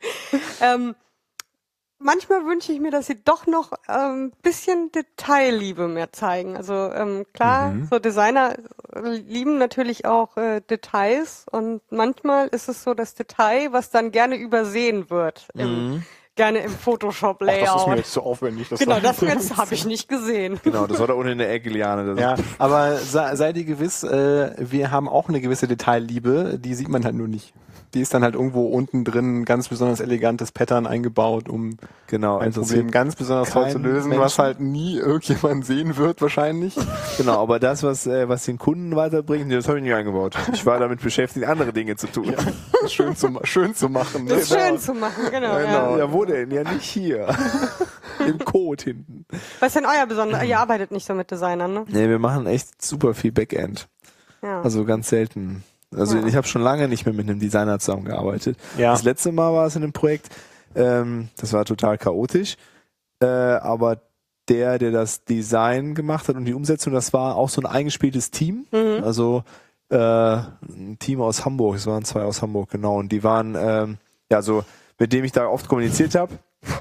Manchmal wünsche ich mir, dass sie doch noch ein bisschen Detailliebe mehr zeigen. Also klar, so Designer lieben natürlich auch Details und manchmal ist es so das Detail, was dann gerne übersehen wird gerne im Photoshop-Layout. Das ist mir jetzt zu aufwendig. Genau, das habe ich nicht gesehen. Genau, das war da unten in der Ecke, Liane. Ja, aber seid ihr gewiss, wir haben auch eine gewisse Detailliebe, die sieht man halt nur nicht. Die ist dann halt irgendwo unten drin, ganz besonders elegantes Pattern eingebaut, um ein Problem ganz besonders toll zu lösen, was halt nie irgendjemand sehen wird wahrscheinlich. Genau, aber das, was den Kunden weiterbringt, das habe ich nicht eingebaut. Ich war damit beschäftigt, andere Dinge zu tun. Ja, schön zu machen. Das ist schön zu machen, genau. Ja, wo denn? Ja, nicht hier. Im Code hinten. Was ist denn euer Besonderes? Ihr arbeitet nicht so mit Designern, ne? Nee, wir machen echt super viel Backend. Ja. Also ganz selten. Also ich habe schon lange nicht mehr mit einem Designer zusammengearbeitet. Ja. Das letzte Mal war es in einem Projekt, das war total chaotisch, aber der das Design gemacht hat und die Umsetzung, das war auch so ein eingespieltes Team. Also ein Team aus Hamburg, es waren 2 aus Hamburg, genau. Und die waren, so mit dem ich da oft kommuniziert habe.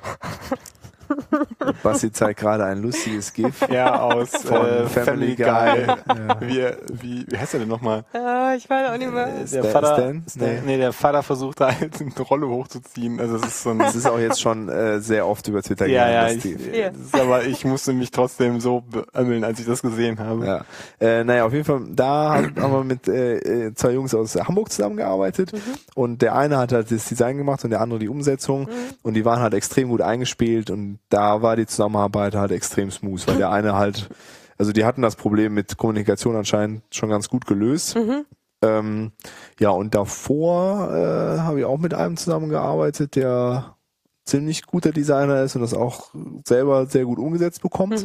Basti zeigt gerade ein lustiges GIF. Ja, aus von Family Guy. Ja. Wie heißt er denn nochmal? Ich weiß auch nicht mehr. Der Vater, der Vater versucht da halt eine Rolle hochzuziehen. Also es ist auch jetzt schon sehr oft über Twitter gegangen. Aber ich musste mich trotzdem so beömmeln, als ich das gesehen habe. Ja. Auf jeden Fall, da haben wir mit 2 Jungs aus Hamburg zusammengearbeitet und der eine hat halt das Design gemacht und der andere die Umsetzung und die waren halt extrem gut eingespielt und da war die Zusammenarbeit halt extrem smooth, weil der eine halt, also die hatten das Problem mit Kommunikation anscheinend schon ganz gut gelöst. Und davor habe ich auch mit einem zusammengearbeitet, der ziemlich guter Designer ist und das auch selber sehr gut umgesetzt bekommt.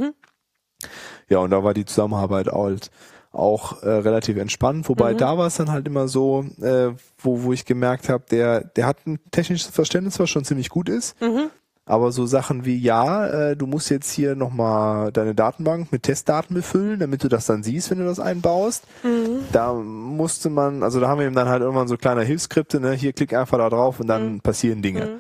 Ja, und da war die Zusammenarbeit halt auch relativ entspannt, wobei da war es dann halt immer so, wo ich gemerkt habe, der hat ein technisches Verständnis, was schon ziemlich gut ist. Aber so Sachen wie, du musst jetzt hier nochmal deine Datenbank mit Testdaten befüllen, damit du das dann siehst, wenn du das einbaust. Da musste man, also da haben wir ihm dann halt irgendwann so kleine Hilfsskripte, ne, hier klick einfach da drauf und dann passieren Dinge.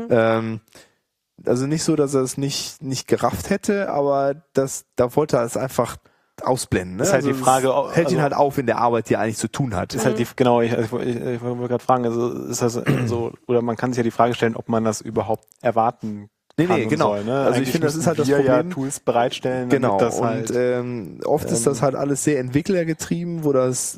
Also nicht so, dass er es nicht gerafft hätte, aber da wollte er es einfach ausblenden. Ne? Das ist halt die Frage, hält ihn halt auf in der Arbeit, die er eigentlich zu tun hat. Ist halt ich wollte gerade fragen, also ist das so, oder man kann sich ja die Frage stellen, ob man das überhaupt erwarten kann genau. soll, ne? Also ich finde, das ist halt das Problem. Ja Tools bereitstellen, genau. Das und halt, oft ist das halt alles sehr entwicklergetrieben, wo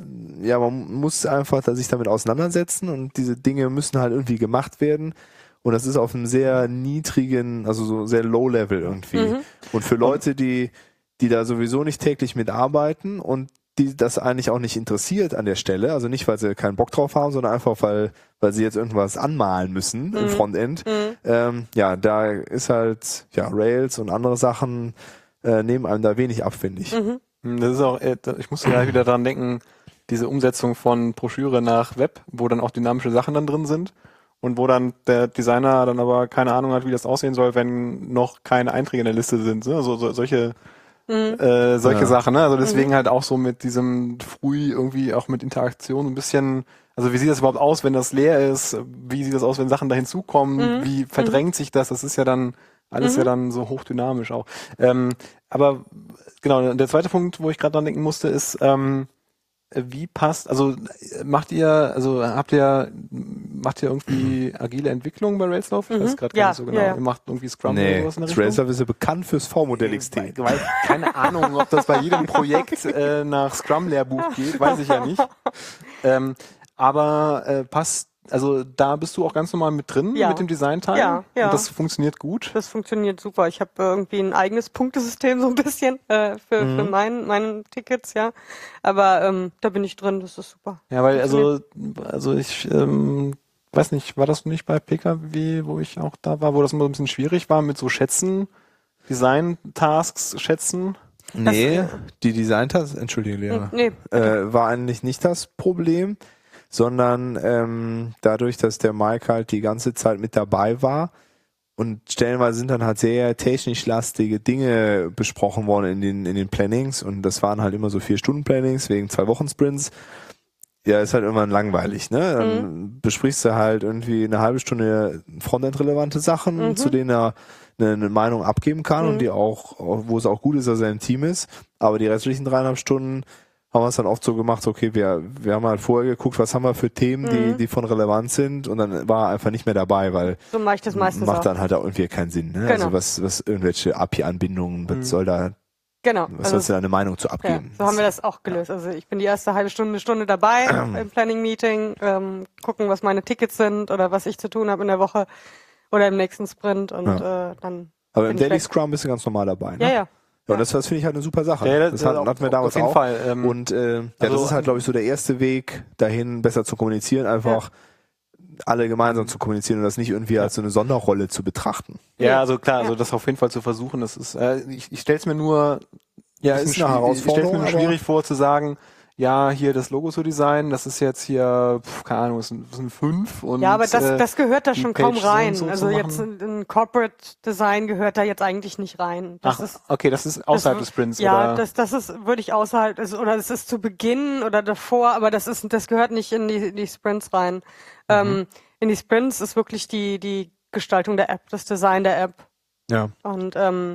man muss einfach sich damit auseinandersetzen und diese Dinge müssen halt irgendwie gemacht werden. Und das ist auf einem sehr niedrigen, also so sehr low level irgendwie. Und für Leute, die da sowieso nicht täglich mitarbeiten und die das eigentlich auch nicht interessiert an der Stelle, also nicht, weil sie keinen Bock drauf haben, sondern einfach, weil sie jetzt irgendwas anmalen müssen im Frontend. Da ist halt, Rails und andere Sachen nehmen einem da wenig ab, finde ich. Das ist auch, ich musste gleich wieder dran denken, diese Umsetzung von Broschüre nach Web, wo dann auch dynamische Sachen dann drin sind. Und wo dann der Designer dann aber keine Ahnung hat, wie das aussehen soll, wenn noch keine Einträge in der Liste sind. Ne? Solche Sachen. Ne? Also deswegen halt auch so mit diesem früh irgendwie auch mit Interaktion ein bisschen, also wie sieht das überhaupt aus, wenn das leer ist? Wie sieht das aus, wenn Sachen da hinzukommen? Wie verdrängt sich das? Das ist ja dann alles ja dann so hochdynamisch auch. Aber genau, der zweite Punkt, wo ich gerade dran denken musste, ist, wie passt, also macht ihr irgendwie agile Entwicklung bei Railslauf? Ich weiß gerade gar nicht so genau. Ihr macht irgendwie Scrum oder sowas in der Richtung? Railslauf ist ja bekannt fürs V-Modell XT. Keine Ahnung, ob das bei jedem Projekt nach Scrum-Lehrbuch geht, weiß ich ja nicht. Aber passt, also da bist du auch ganz normal mit drin, mit dem Design-Teil? Ja. Und das funktioniert gut? Das funktioniert super. Ich habe irgendwie ein eigenes Punktesystem so ein bisschen für meine Tickets, ja. Aber da bin ich drin, das ist super. Ja, weil also ich weiß nicht, war das nicht bei PKW, wo ich auch da war, wo das immer ein bisschen schwierig war mit so Schätzen, Design-Tasks schätzen? Nee, die Design-Tasks, entschuldige Lea, war eigentlich nicht das Problem, sondern dadurch, dass der Mike halt die ganze Zeit mit dabei war und stellenweise sind dann halt sehr technisch lastige Dinge besprochen worden in den Plannings und das waren halt immer so 4-Stunden-Plannings wegen 2-Wochen-Sprints. Ja, ist halt irgendwann langweilig, ne? Dann besprichst du halt irgendwie eine halbe Stunde Frontend-relevante Sachen, zu denen er eine Meinung abgeben kann und die auch, wo es auch gut ist, dass er im Team ist, aber die restlichen 3,5 Stunden haben wir es dann oft so gemacht, okay, wir haben halt vorher geguckt, was haben wir für Themen, die von relevant sind, und dann war er einfach nicht mehr dabei, weil so mache ich das meistens macht auch. dann halt auch irgendwie keinen Sinn. Ne? Genau. Also was irgendwelche API-Anbindungen, was soll da, genau. was sollst du da eine Meinung zu abgeben? Ja, so haben wir das auch gelöst. Also ich bin die erste halbe Stunde dabei im Planning-Meeting, gucken, was meine Tickets sind oder was ich zu tun habe in der Woche oder im nächsten Sprint und dann. Aber im Daily Scrum bist du ganz normal dabei, ne? Ja. Ja, und das finde ich halt eine super Sache. Ja, das hatten wir damals auf jeden auch. Fall. Und das ist halt, glaube ich, so der erste Weg dahin, besser zu kommunizieren, einfach alle gemeinsam zu kommunizieren und das nicht irgendwie als so eine Sonderrolle zu betrachten. Ja, also klar, also das auf jeden Fall zu versuchen, das ist, ich stelle es mir nur, ist eine Herausforderung. Ich stelle es mir nur schwierig vor zu sagen, ja, hier das Logo zu designen, das ist jetzt hier, keine Ahnung, das sind 5 und ja, aber das gehört da schon kaum Page rein. so Also zu jetzt ein Corporate Design gehört da jetzt eigentlich nicht rein. Das ist, okay, das ist außerhalb des Sprints, ja, oder? das ist würde ich außerhalb, oder es ist zu Beginn oder davor, aber das gehört nicht in die Sprints rein. In die Sprints ist wirklich die Gestaltung der App, das Design der App. Ja. Und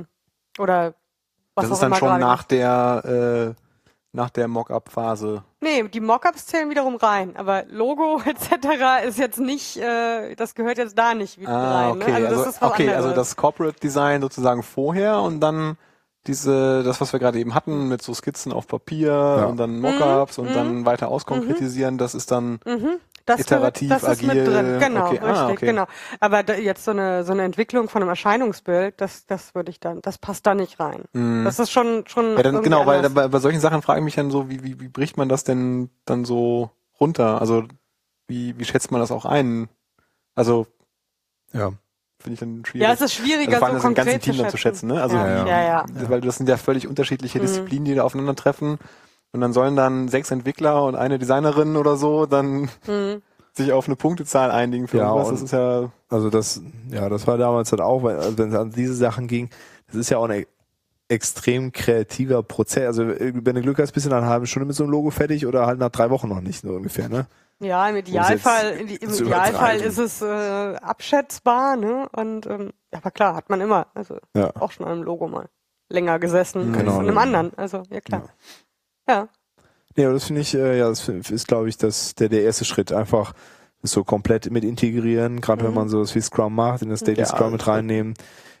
oder was Das auch ist dann immer schon gerade nach der Mockup-Phase. Nee, die Mockups zählen wiederum rein, aber Logo etc. ist jetzt nicht, das gehört jetzt da nicht wieder rein. Okay, Ne? Also das ist was anderes. also das Corporate Design sozusagen vorher und dann das, was wir gerade eben hatten, mit so Skizzen auf Papier und dann Mockups und dann weiter auskonkretisieren, das ist dann iterativ, das agil. Ist mit drin. Genau, okay. richtig, genau. Aber jetzt so eine Entwicklung von einem Erscheinungsbild, das würde ich dann, das passt da nicht rein. Das ist schon Ja, dann, genau, weil anders. bei solchen Sachen frage ich mich dann so, wie bricht man das denn dann so runter? Also wie schätzt man das auch ein? Also finde ich dann schwierig. Ja, es ist schwieriger, also vor allem so das im ganzen konkret Team dann zu schätzen, ne? Also ja. weil das sind ja völlig unterschiedliche Disziplinen, die da aufeinandertreffen. Und dann sollen dann 6 Entwickler und eine Designerin oder so dann sich auf eine Punktezahl einigen für irgendwas. Das ist ja. Also das war damals halt auch, weil wenn es an diese Sachen ging, das ist ja auch ein extrem kreativer Prozess. Also wenn du Glück hast, bist du nach einer halben Stunde mit so einem Logo fertig oder halt nach 3 Wochen noch nicht, so ungefähr, ne? Ja, im Idealfall ist es abschätzbar, ne? Und aber klar, hat man immer, also auch schon an einem Logo mal länger gesessen als an einem anderen. Also ja klar. Ja. Ja, das finde ich, das ist, glaube ich, der erste Schritt. Einfach das so komplett mit integrieren, gerade wenn man so das wie Scrum macht, in das Daily Scrum mit reinnehmen.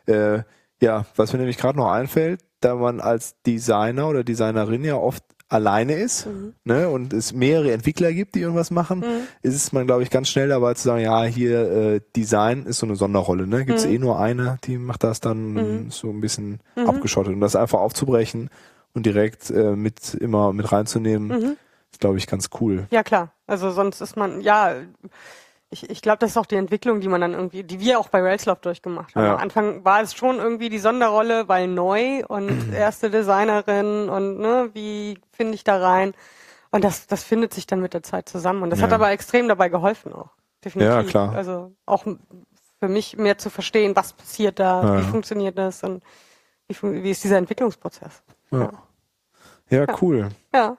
Was mir nämlich gerade noch einfällt, da man als Designer oder Designerin ja oft alleine ist, ne, und es mehrere Entwickler gibt, die irgendwas machen, ist man, glaube ich, ganz schnell dabei zu sagen, ja, hier Design ist so eine Sonderrolle, ne, gibt's nur eine, die macht das dann so ein bisschen abgeschottet, und das einfach aufzubrechen und direkt mit reinzunehmen, ist, glaube ich, ganz cool. Ja, klar. Also sonst ist man, ich glaube, das ist auch die Entwicklung, die man dann irgendwie, die wir auch bei Railslove durchgemacht haben. Ja. Am Anfang war es schon irgendwie die Sonderrolle, weil neu und erste Designerin und ne, wie finde ich da rein? Und das findet sich dann mit der Zeit zusammen. Und das hat aber extrem dabei geholfen auch. Definitiv. Ja, klar. Also auch für mich mehr zu verstehen, was passiert da, wie funktioniert das und wie ist dieser Entwicklungsprozess. Ja, cool. Ja.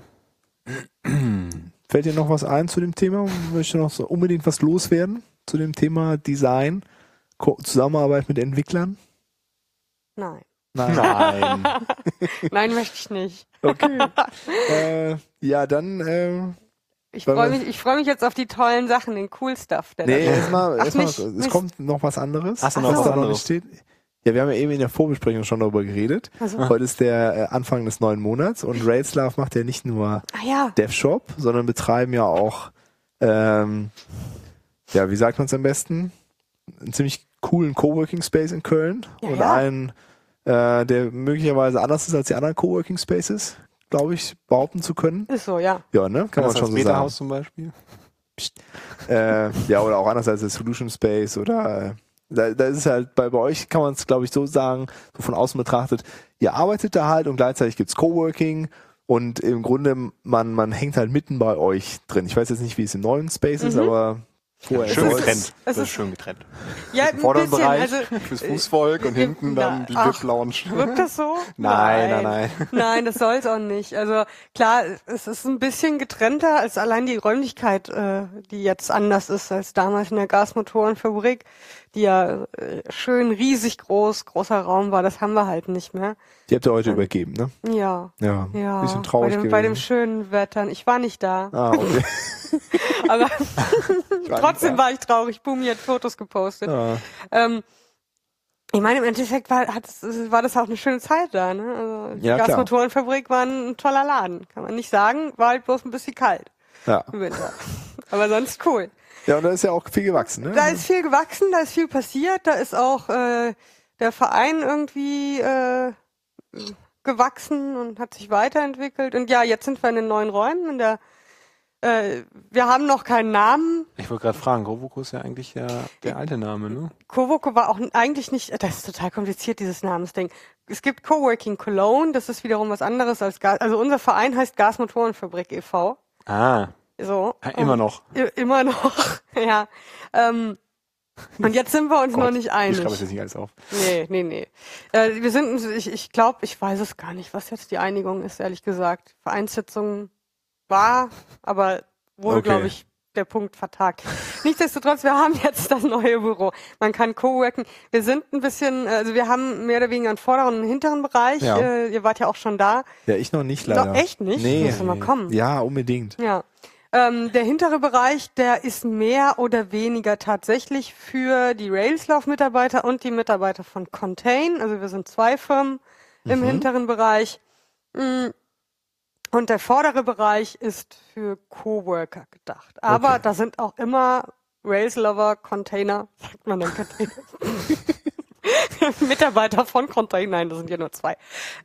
Fällt dir noch was ein zu dem Thema? Möchtest du noch so unbedingt was loswerden zu dem Thema Design, Zusammenarbeit mit Entwicklern? Nein. Nein. Nein, möchte ich nicht. Okay. Dann. Ich freue mich jetzt auf die tollen Sachen, den cool Stuff. Es kommt noch was anderes. Hast du noch was anderes? Steht. Ja, wir haben ja eben in der Vorbesprechung schon darüber geredet. Also. Heute ist der Anfang des neuen Monats und Railslove macht ja nicht nur DevShop, sondern betreiben ja auch, wie sagt man es am besten? Einen ziemlich coolen Coworking Space in Köln und einen, der möglicherweise anders ist als die anderen Coworking Spaces, glaube ich, behaupten zu können. Ist so, ja. Ja, ne? Kann man schon so sagen. Haus zum Beispiel. Oder auch anders als der Solution Space oder da ist es halt, bei euch kann man es, glaube ich, so sagen, so von außen betrachtet, ihr arbeitet da halt und gleichzeitig gibt's Coworking und im Grunde, man hängt halt mitten bei euch drin. Ich weiß jetzt nicht, wie es im neuen Space ist, aber vorher schön getrennt. Das ist schön getrennt. Ja, im vorderen bisschen, Bereich also, fürs Fußvolk und hinten dann die VIP-Lounge. Wirkt das so? Nein. Nein, das soll es auch nicht. Also klar, es ist ein bisschen getrennter als allein die Räumlichkeit, die jetzt anders ist als damals in der Gasmotorenfabrik, die ja schön riesig großer Raum war. Das haben wir halt nicht mehr. Die habt ihr heute übergeben, ne? Ja. Ja. Ja. Bisschen traurig gewesen. Bei dem schönen Wetter. Ich war nicht da. Ah, okay. Aber trotzdem war ich traurig. Bumi hat Fotos gepostet. Ja. Ich meine, im Endeffekt war das auch eine schöne Zeit da, ne? Also die Ja, klar. Gasmotorenfabrik war ein toller Laden. Kann man nicht sagen. War halt bloß ein bisschen kalt Ja. im Winter. Aber sonst cool. Ja, und da ist ja auch viel gewachsen, ne? Da ist viel gewachsen, da ist viel passiert, da ist auch der Verein irgendwie gewachsen und hat sich weiterentwickelt. Und ja, jetzt sind wir in den neuen Räumen. Wir haben noch keinen Namen. Ich wollte gerade fragen, Govoko ist ja eigentlich der alte Name, ne? Covoco war auch eigentlich nicht, das ist total kompliziert, dieses Namensding. Es gibt Coworking Cologne, das ist wiederum was anderes als Gas, also unser Verein heißt Gasmotorenfabrik e.V. Ah, So. immer noch. Immer noch, ja. Und jetzt sind wir uns noch nicht einig. Ich schreibe es jetzt nicht alles auf. Nee. Wir sind, ich glaube, ich weiß es gar nicht, was jetzt die Einigung ist, ehrlich gesagt. Vereinssitzung war, aber wurde, Okay. glaube ich, der Punkt vertagt. Nichtsdestotrotz, wir haben jetzt das neue Büro. Man kann coworken. Wir sind ein bisschen, also wir haben mehr oder weniger einen vorderen und einen hinteren Bereich. Ja. Ihr wart ja auch schon da. Ja, ich noch nicht leider. Noch echt nicht? Nee. Musst du mal kommen. Ja, unbedingt. Ja. Der hintere Bereich, der ist mehr oder weniger tatsächlich für die Railslauf-Mitarbeiter und die Mitarbeiter von Contain. Also wir sind 2 Firmen im hinteren Bereich. Und der vordere Bereich ist für Coworker gedacht. Aber Okay. da sind auch immer Railslover, Container, sagt man dann Container. Mitarbeiter von Contain, nein, das sind ja nur 2.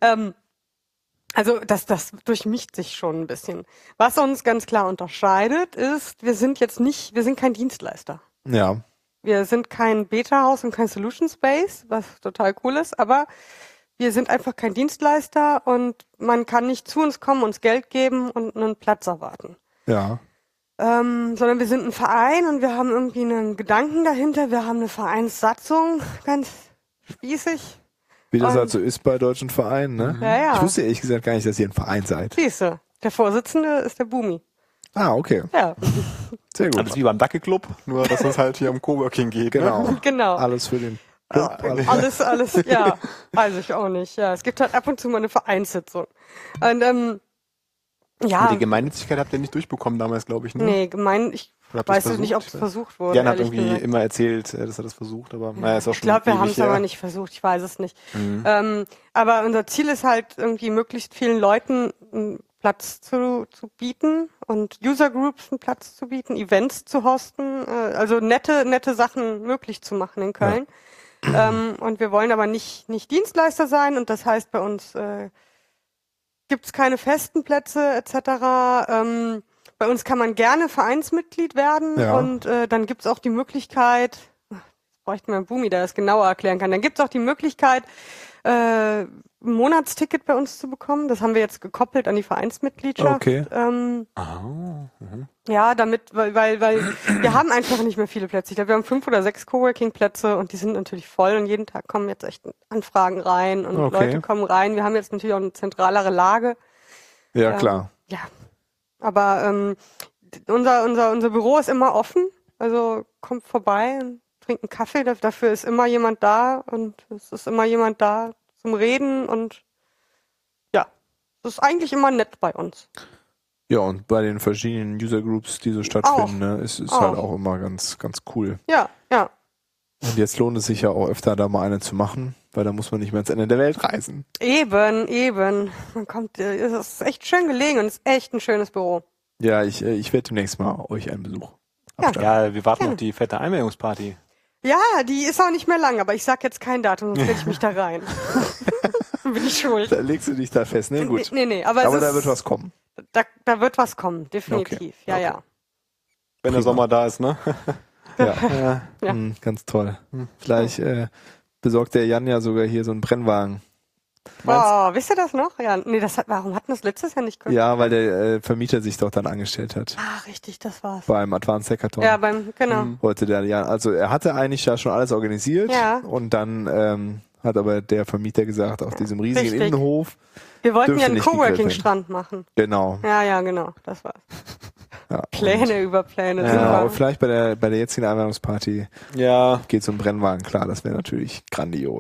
Also das durchmischt sich schon ein bisschen. Was uns ganz klar unterscheidet, ist, wir sind kein Dienstleister. Ja. Wir sind kein Beta-Haus und kein Solution Space, was total cool ist, aber wir sind einfach kein Dienstleister und man kann nicht zu uns kommen, uns Geld geben und einen Platz erwarten. Ja. Sondern wir sind ein Verein und wir haben irgendwie einen Gedanken dahinter, wir haben eine Vereinssatzung, ganz spießig. Wie das Und- halt so ist bei deutschen Vereinen, ne? Ja. Ich wusste ehrlich gesagt gar nicht, dass ihr ein Verein seid. Siehste, der Vorsitzende ist der Bumi. Ah, okay. Ja, Sehr gut. Also wie beim Dackelclub, nur dass es halt hier um Coworking geht. Genau. Ne? genau. Alles für den Club. Alles, ja, weiß ich auch nicht. Ja, es gibt halt ab und zu mal eine Vereinssitzung. Und ja, Die Gemeinnützigkeit habt ihr nicht durchbekommen damals, glaube ich, ne? nee, Oder habt ihr weiß es ich nicht, ob es versucht? versucht wurde. Jan hat ehrlich irgendwie gesagt. immer erzählt, dass er das versucht, aber naja, ist auch Ich schon glaube, wir ewig haben es her. aber nicht versucht, ich weiß es nicht. Aber unser Ziel ist halt irgendwie möglichst vielen Leuten einen Platz zu bieten und User Groups einen Platz zu bieten, Events zu hosten, also nette Sachen möglich zu machen in Köln. Und wir wollen aber nicht Dienstleister sein und das heißt bei uns gibt es keine festen Plätze etc. Bei uns kann man gerne Vereinsmitglied werden Ja. und dann gibt es auch die Möglichkeit, bräuchten wir einen Bumi, der das genauer erklären kann, dann gibt es auch die Möglichkeit, ein Monatsticket bei uns zu bekommen. Das haben wir jetzt gekoppelt an die Vereinsmitgliedschaft. Okay. Ja, damit, weil wir haben einfach nicht mehr viele Plätze. Ich glaube, wir haben 5 oder 6 Coworking-Plätze und die sind natürlich voll und jeden Tag kommen jetzt echt Anfragen rein und Okay. Leute kommen rein. Wir haben jetzt natürlich auch eine zentralere Lage. Ja, klar. Ja, aber unser Büro ist immer offen, also kommt vorbei und trinkt einen Kaffee, dafür ist immer jemand da und es ist immer jemand da zum Reden und ja, es ist eigentlich immer nett bei uns. Ja, und bei den verschiedenen User Groups, die so stattfinden, ne, ist halt auch immer ganz, ganz cool. Ja. Und jetzt lohnt es sich ja auch öfter, da mal eine zu machen, weil da muss man nicht mehr ans Ende der Welt reisen. Eben. Man kommt, es ist echt schön gelegen und es ist echt ein schönes Büro. Ja, ich werde demnächst mal euch einen Besuch abstatten. Ja, wir warten auf die fette Einweihungsparty. Ja, die ist auch nicht mehr lang, aber ich sag jetzt kein Datum, sonst werde ich mich da rein. Bin ich schuld. Da legst du dich da fest, ne? Gut. Nee, aber Aber es da ist, wird was kommen. Da wird was kommen, definitiv. Okay. Ja. Wenn der Sommer da ist, ne? Ja. Ja. Ganz toll. Vielleicht besorgt der Jan ja sogar hier so einen Brennwagen. Oh, wisst ihr das noch? Ja, nee, warum hatten wir das letztes Jahr nicht können? Ja, weil der Vermieter sich doch dann angestellt hat. Ah, richtig, das war's. Beim Advanced Hackathon. Ja, genau. Wollte der Jan, also er hatte eigentlich ja schon alles organisiert. Ja. Und dann hat aber der Vermieter gesagt, auf diesem riesigen richtig. Innenhof. Wir wollten dürfte ja einen nicht gegrillt Coworking-Strand machen. Genau. Ja, genau, das war's. Ja. Pläne über Pläne. Ja, super. aber vielleicht bei der jetzigen Einweihungsparty Ja. geht so ein Brennwagen klar. Das wäre natürlich grandios.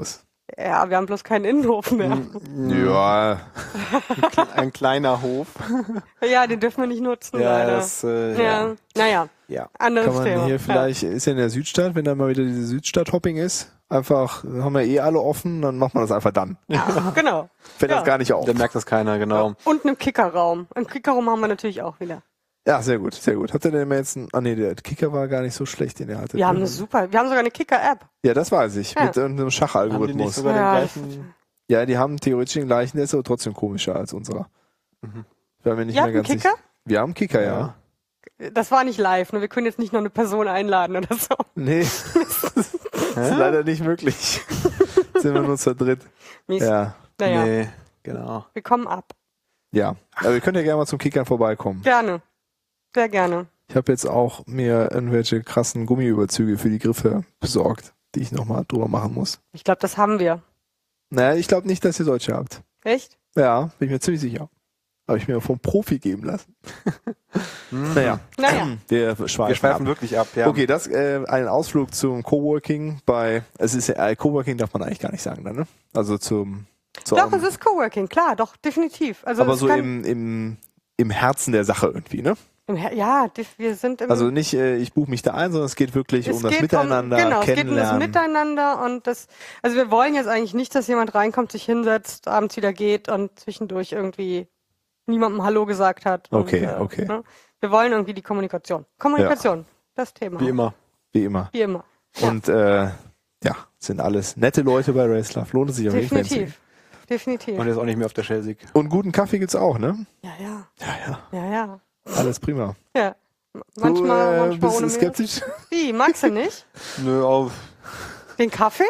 Ja, wir haben bloß keinen Innenhof mehr. Ja. Ein kleiner Hof. Ja, den dürfen wir nicht nutzen, Ja, leider. das, Ja. Naja, ja. anderes Kann man Thema. hier vielleicht, ist ja in der Südstadt, wenn da mal wieder diese Südstadt-Hopping ist, einfach, haben wir eh alle offen, dann macht man das einfach dann. Ja, genau. Fällt das gar nicht auf. Dann merkt das keiner, genau. Und einen Kickerraum. Einen Kickerraum haben wir natürlich auch wieder. Ja, sehr gut, sehr gut. Habt ihr denn immer jetzt der Kicker war gar nicht so schlecht, den ihr hattet. Wir haben eine super, wir haben sogar eine Kicker-App. Ja, das weiß ich, Ja. mit irgendeinem Haben die nicht Schachalgorithmus. sogar den Ja, gleichen? Ja, die haben theoretisch den gleichen, der ist aber trotzdem komischer als unserer. Wir haben ja nicht Ihr mehr habt einen ganz Kicker? Wir haben einen Kicker, ja. Das war nicht live, ne? Wir können jetzt nicht noch eine Person einladen oder so. Nee, das ist leider nicht möglich. Sind wir nur zu dritt. Mies. Ja, Naja, Nee, genau. wir kommen ab. ja. Aber ihr könnt ja gerne mal zum Kickern vorbeikommen. Gerne. Sehr gerne. Ich habe jetzt auch mir irgendwelche krassen Gummiüberzüge für die Griffe besorgt, die ich nochmal drüber machen muss. Ich glaube, das haben wir. Naja, ich glaube nicht, dass ihr solche habt. Echt? Ja, bin ich mir ziemlich sicher. Habe ich mir vom Profi geben lassen. Naja, Naja. wir Wir schweifen schweifen ab. wirklich ab, ja. Okay, das ein Ausflug zum Coworking es ist ja, Coworking darf man eigentlich gar nicht sagen dann, ne? Also zur Doch, es ist Coworking, klar, doch, definitiv. Also aber es so kann, im Herzen der Sache irgendwie, ne? wir sind im Also nicht, ich buche mich da ein, sondern es geht wirklich Es um das geht Miteinander, genau, es geht um das Kennenlernen. Miteinander und das, also wir wollen jetzt eigentlich nicht, dass jemand reinkommt, sich hinsetzt, abends wieder geht und zwischendurch irgendwie niemandem Hallo gesagt hat. Okay, und, okay. Ne? Wir wollen irgendwie die Kommunikation. Kommunikation, das Thema. Wie immer. Wie immer. Wie immer. Ja. Und ja, sind alles nette Leute bei Racelove. Lohnt es sich auf jeden Fall. Definitiv. Definitiv. Und jetzt auch nicht mehr auf der Schelsig. Und guten Kaffee gibt's auch, ne? Ja, ja. Ja, ja. Ja, ja. Alles prima. Ja. Manchmal, du manchmal bist ohne Milch. skeptisch? Wie, magst du nicht? Nö, auf. Den Kaffee?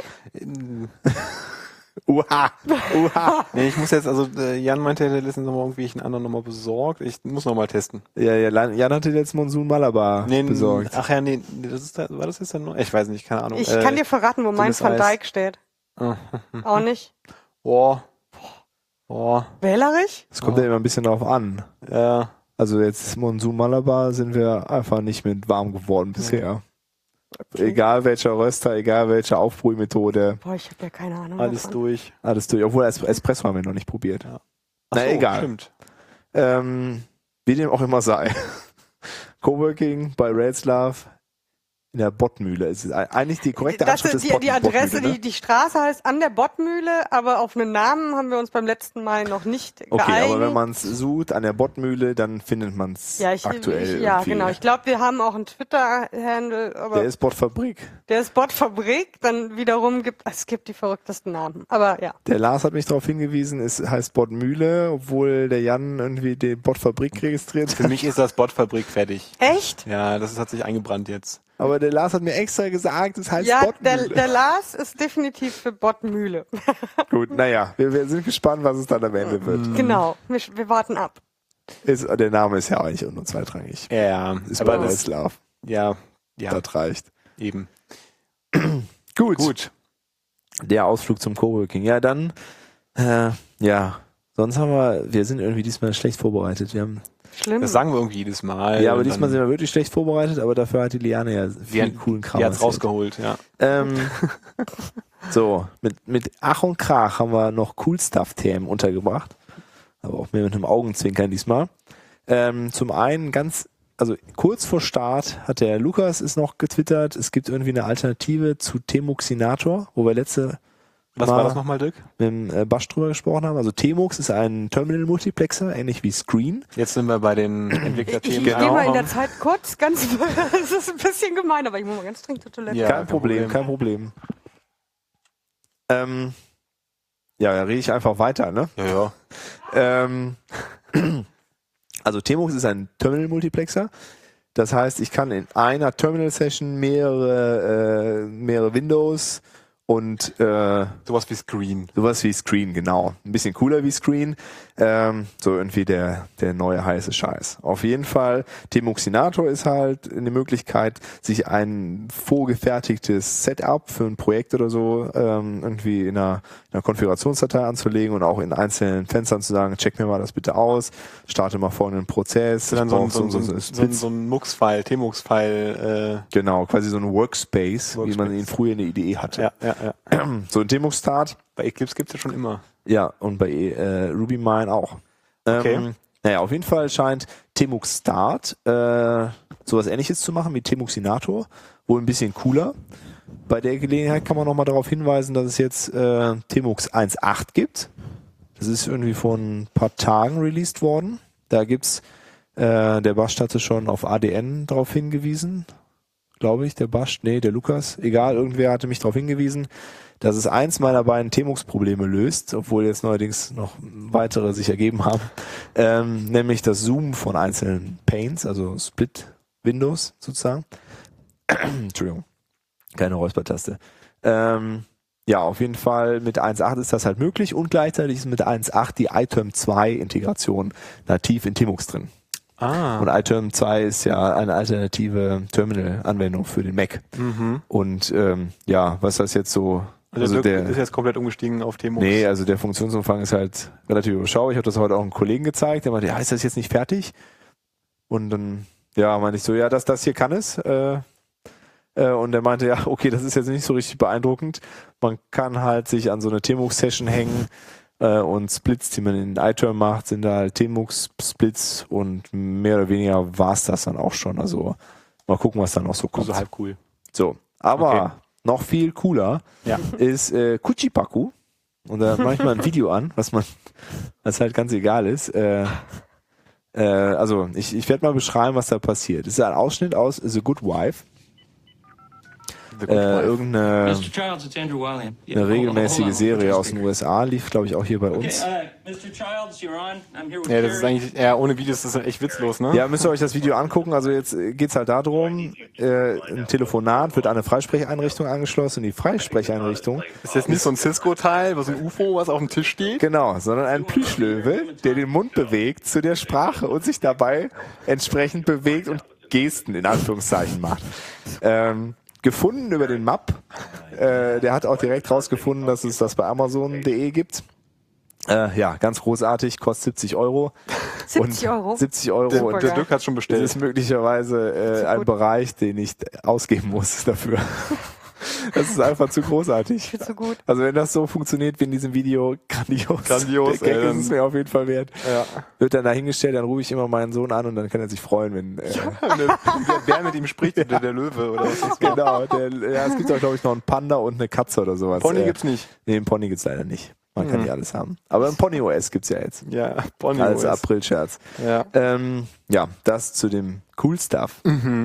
Uha, uha. Nee, ich muss jetzt, also Jan meinte, er hätte letztens nochmal irgendwie einen anderen nochmal besorgt. Ich muss nochmal testen. Ja, Jan hatte jetzt Monsun Malabar besorgt. Ach ja, nee, das ist war das jetzt der neue? Ich weiß nicht, keine Ahnung. Ich kann dir verraten, wo mein dünnes Van Eis. Dijk steht. Auch nicht? Boah. Boah. Wählerisch? Es kommt ja immer ein bisschen drauf an. Ja. Also jetzt Monsun Malabar sind wir einfach nicht mit warm geworden bisher. Okay. Egal welcher Röster, egal welche Aufbrühmethode, Boah, ich habe ja keine Ahnung. Alles davon. durch. alles durch. Obwohl Espresso haben wir noch nicht probiert. Ja. Na, Ach so, egal. Stimmt. Wie dem auch immer sei. Coworking bei Racelove in der Bottmühle. Es ist eigentlich die korrekte Das Anschrift ist des die Adresse, Bottmühle, ne? die Straße heißt an der Bottmühle, aber auf einen Namen haben wir uns beim letzten Mal noch nicht Okay, geeinigt. aber wenn man es sucht an der Bottmühle, dann findet man es aktuell. ja, irgendwie. genau. Ich glaube, wir haben auch einen Twitter-Handle, aber Der ist Bottfabrik. der ist Bottfabrik. Dann wiederum es gibt die verrücktesten Namen. Aber ja. Der Lars hat mich darauf hingewiesen, es heißt Bottmühle, obwohl der Jan irgendwie die Bottfabrik registriert Für hat. mich ist das Bottfabrik fertig. Echt? Ja, das hat sich eingebrannt jetzt. Aber der Lars hat mir extra gesagt, es heißt Ja, Bottmühle. der Lars ist definitiv für Bottmühle. Gut, naja, wir sind gespannt, was es dann am Ende wird. Genau. Wir warten ab. Der Name ist ja eigentlich nur zweitrangig. Ja, Ist aber bei das, Racelove. ja, Das reicht. eben. Gut. Der Ausflug zum Coworking. Ja, dann, sonst wir sind irgendwie diesmal schlecht vorbereitet. Wir haben, Schlimm. Das sagen wir irgendwie jedes Mal. ja, aber und diesmal dann- sind wir wirklich schlecht vorbereitet, aber dafür hat die Liane ja viel coolen Kram Die hat's erzählt. rausgeholt, ja. So, mit Ach und Krach haben wir noch Cool Stuff-Themen untergebracht. Aber auch mehr mit einem Augenzwinkern diesmal. Zum einen kurz vor Start hat der Lukas ist noch getwittert, es gibt irgendwie eine Alternative zu Temuxinator, wo wir Was war das nochmal, Dirk? mit dem Basch drüber gesprochen haben. Also Temux ist ein Terminal-Multiplexer, ähnlich wie Screen. Jetzt sind wir bei den Ich Entwicklerthemen. gehe Genau. mal in der Zeit kurz, das ist ein bisschen gemein, aber ich muss mal ganz dringend zur Toilette. Ja, Kein Problem. Da rede ich einfach weiter, ne? Ja, ja. Also Temux ist ein Terminal-Multiplexer. Das heißt, ich kann in einer Terminal-Session mehrere Windows und Sowas wie Screen. sowas wie Screen, genau. Ein bisschen cooler wie Screen. So irgendwie der neue heiße Scheiß. Auf jeden Fall, Temuxinator ist halt eine Möglichkeit, sich ein vorgefertigtes Setup für ein Projekt oder so irgendwie in einer Konfigurationsdatei anzulegen und auch in einzelnen Fenstern zu sagen, check mir mal das bitte aus, starte mal folgenden Prozess. Dann ich brauch Splits. so ein Mux-File, Temux-File. Genau, quasi so ein Workspace, wie man Workspace. ihn früher in der IDE hatte. Ja. So ein Tmux-Start. Bei Eclipse gibt's ja schon immer. Ja, und bei RubyMine auch. Okay. Naja, auf jeden Fall scheint Tmux Start sowas Ähnliches zu machen wie Tmuxinator, wohl ein bisschen cooler. Bei der Gelegenheit kann man nochmal darauf hinweisen, dass es jetzt Tmux 1.8 gibt. Das ist irgendwie vor ein paar Tagen released worden. Da gibt's, der Bast hatte schon auf ADN drauf hingewiesen, glaube ich, der Lukas, egal, irgendwer hatte mich darauf hingewiesen, dass es eins meiner beiden Tmux-Probleme löst, obwohl jetzt neuerdings noch weitere sich ergeben haben, nämlich das Zoomen von einzelnen Panes, also Split-Windows sozusagen. Entschuldigung, keine Räuspertaste. Ja, auf jeden Fall mit 1.8 ist das halt möglich und gleichzeitig ist mit 1.8 die iTerm 2 Integration nativ in Tmux drin. Und iTerm 2 ist ja eine alternative Terminal-Anwendung für den Mac. Und ja, was das jetzt so... Also der ist jetzt komplett umgestiegen auf Tmux? Nee, also der Funktionsumfang ist halt relativ überschaubar. Ich habe das heute auch einem Kollegen gezeigt, der meinte, ja, ist das jetzt nicht fertig? Und dann, ja, meinte ich so, ja, das hier kann es. Und der meinte, ja, okay, das ist jetzt nicht so richtig beeindruckend. Man kann halt sich an so eine Tmux-Session hängen und Splits, die man in iTerm macht, sind da halt Tmux-Splits und mehr oder weniger war's das dann auch schon. Also mal gucken, was dann noch so kommt. So halb cool. So, aber noch viel cooler ist Kuchipaku. Und da mache ich mal ein Video an, was halt ganz egal ist. Also ich werde mal beschreiben, was da passiert. Es ist ein Ausschnitt aus The Good Wife. Irgendeine eine regelmäßige Serie aus den USA, lief glaube ich auch hier bei uns. Ja, das ist eigentlich, ohne Videos ist das echt witzlos, ne? Ja, müsst ihr euch das Video angucken. Also jetzt geht's halt darum, ein Telefonat wird an eine Freisprecheinrichtung angeschlossen. Die Freisprecheinrichtung ist jetzt nicht so ein Cisco-Teil, was ein UFO, was auf dem Tisch steht? Genau, sondern ein Plüschlöwe, der den Mund bewegt zu der Sprache und sich dabei entsprechend bewegt und Gesten in Anführungszeichen macht. Gefunden über den Map. Der hat auch direkt rausgefunden, dass es das bei Amazon.de gibt. Ja, ganz großartig, kostet 70 Euro. 70 Euro? 70 Euro. Und der Dirk hat schon bestellt. Das ist möglicherweise ein Bereich, den ich ausgeben muss dafür. Das ist einfach zu großartig. Zu gut. Also wenn das so funktioniert wie in diesem Video, grandios. Grandios, der Gag ist es mir auf jeden Fall wert. Ja. Wird dann dahingestellt, dann rufe ich immer meinen Sohn an und dann kann er sich freuen, wenn wer mit ihm spricht, der Löwe oder was ist genau, es gibt auch, glaube ich, noch einen Panda und eine Katze oder sowas. Pony gibt's nicht. Nee, einen Pony gibt's leider nicht. Man kann nicht alles haben. Aber ein Pony OS gibt's ja jetzt. Ja, Pony als OS. April-Scherz. Ja. Ja, das zu dem Cool Stuff.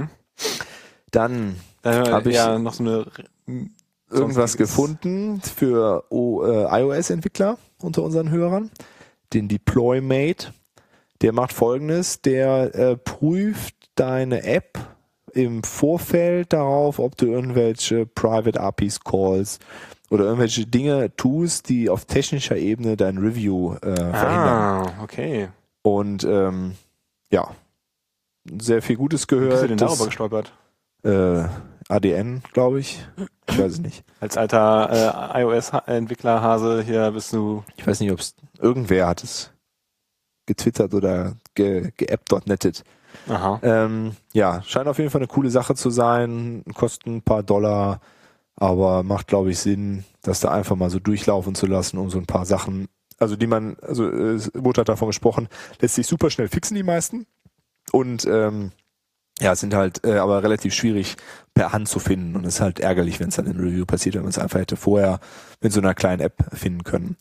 Dann habe ich noch so eine irgendwas gefunden für iOS-Entwickler unter unseren Hörern. Den Deploymate. Der macht Folgendes. Der prüft deine App im Vorfeld darauf, ob du irgendwelche Private APIs Calls oder irgendwelche Dinge tust, die auf technischer Ebene dein Review verhindern. Okay. Und ja, sehr viel Gutes gehört. Wie bist du denn darüber gestolpert? ADN, glaube ich. Ich weiß es nicht. Als alter iOS-Entwicklerhase hier bist du... Ich weiß nicht, ob es irgendwer hat es getwittert oder geappt.nettet. Aha. Ja, scheint auf jeden Fall eine coole Sache zu sein. Kostet ein paar $, aber macht, glaube ich, Sinn, das da einfach mal so durchlaufen zu lassen, um so ein paar Sachen, also die man, also es wurde halt davon gesprochen, lässt sich super schnell fixen, die meisten. Und ja, es sind halt aber relativ schwierig per Hand zu finden und es ist halt ärgerlich, wenn es dann im Review passiert, wenn man es einfach hätte vorher mit so einer kleinen App finden können.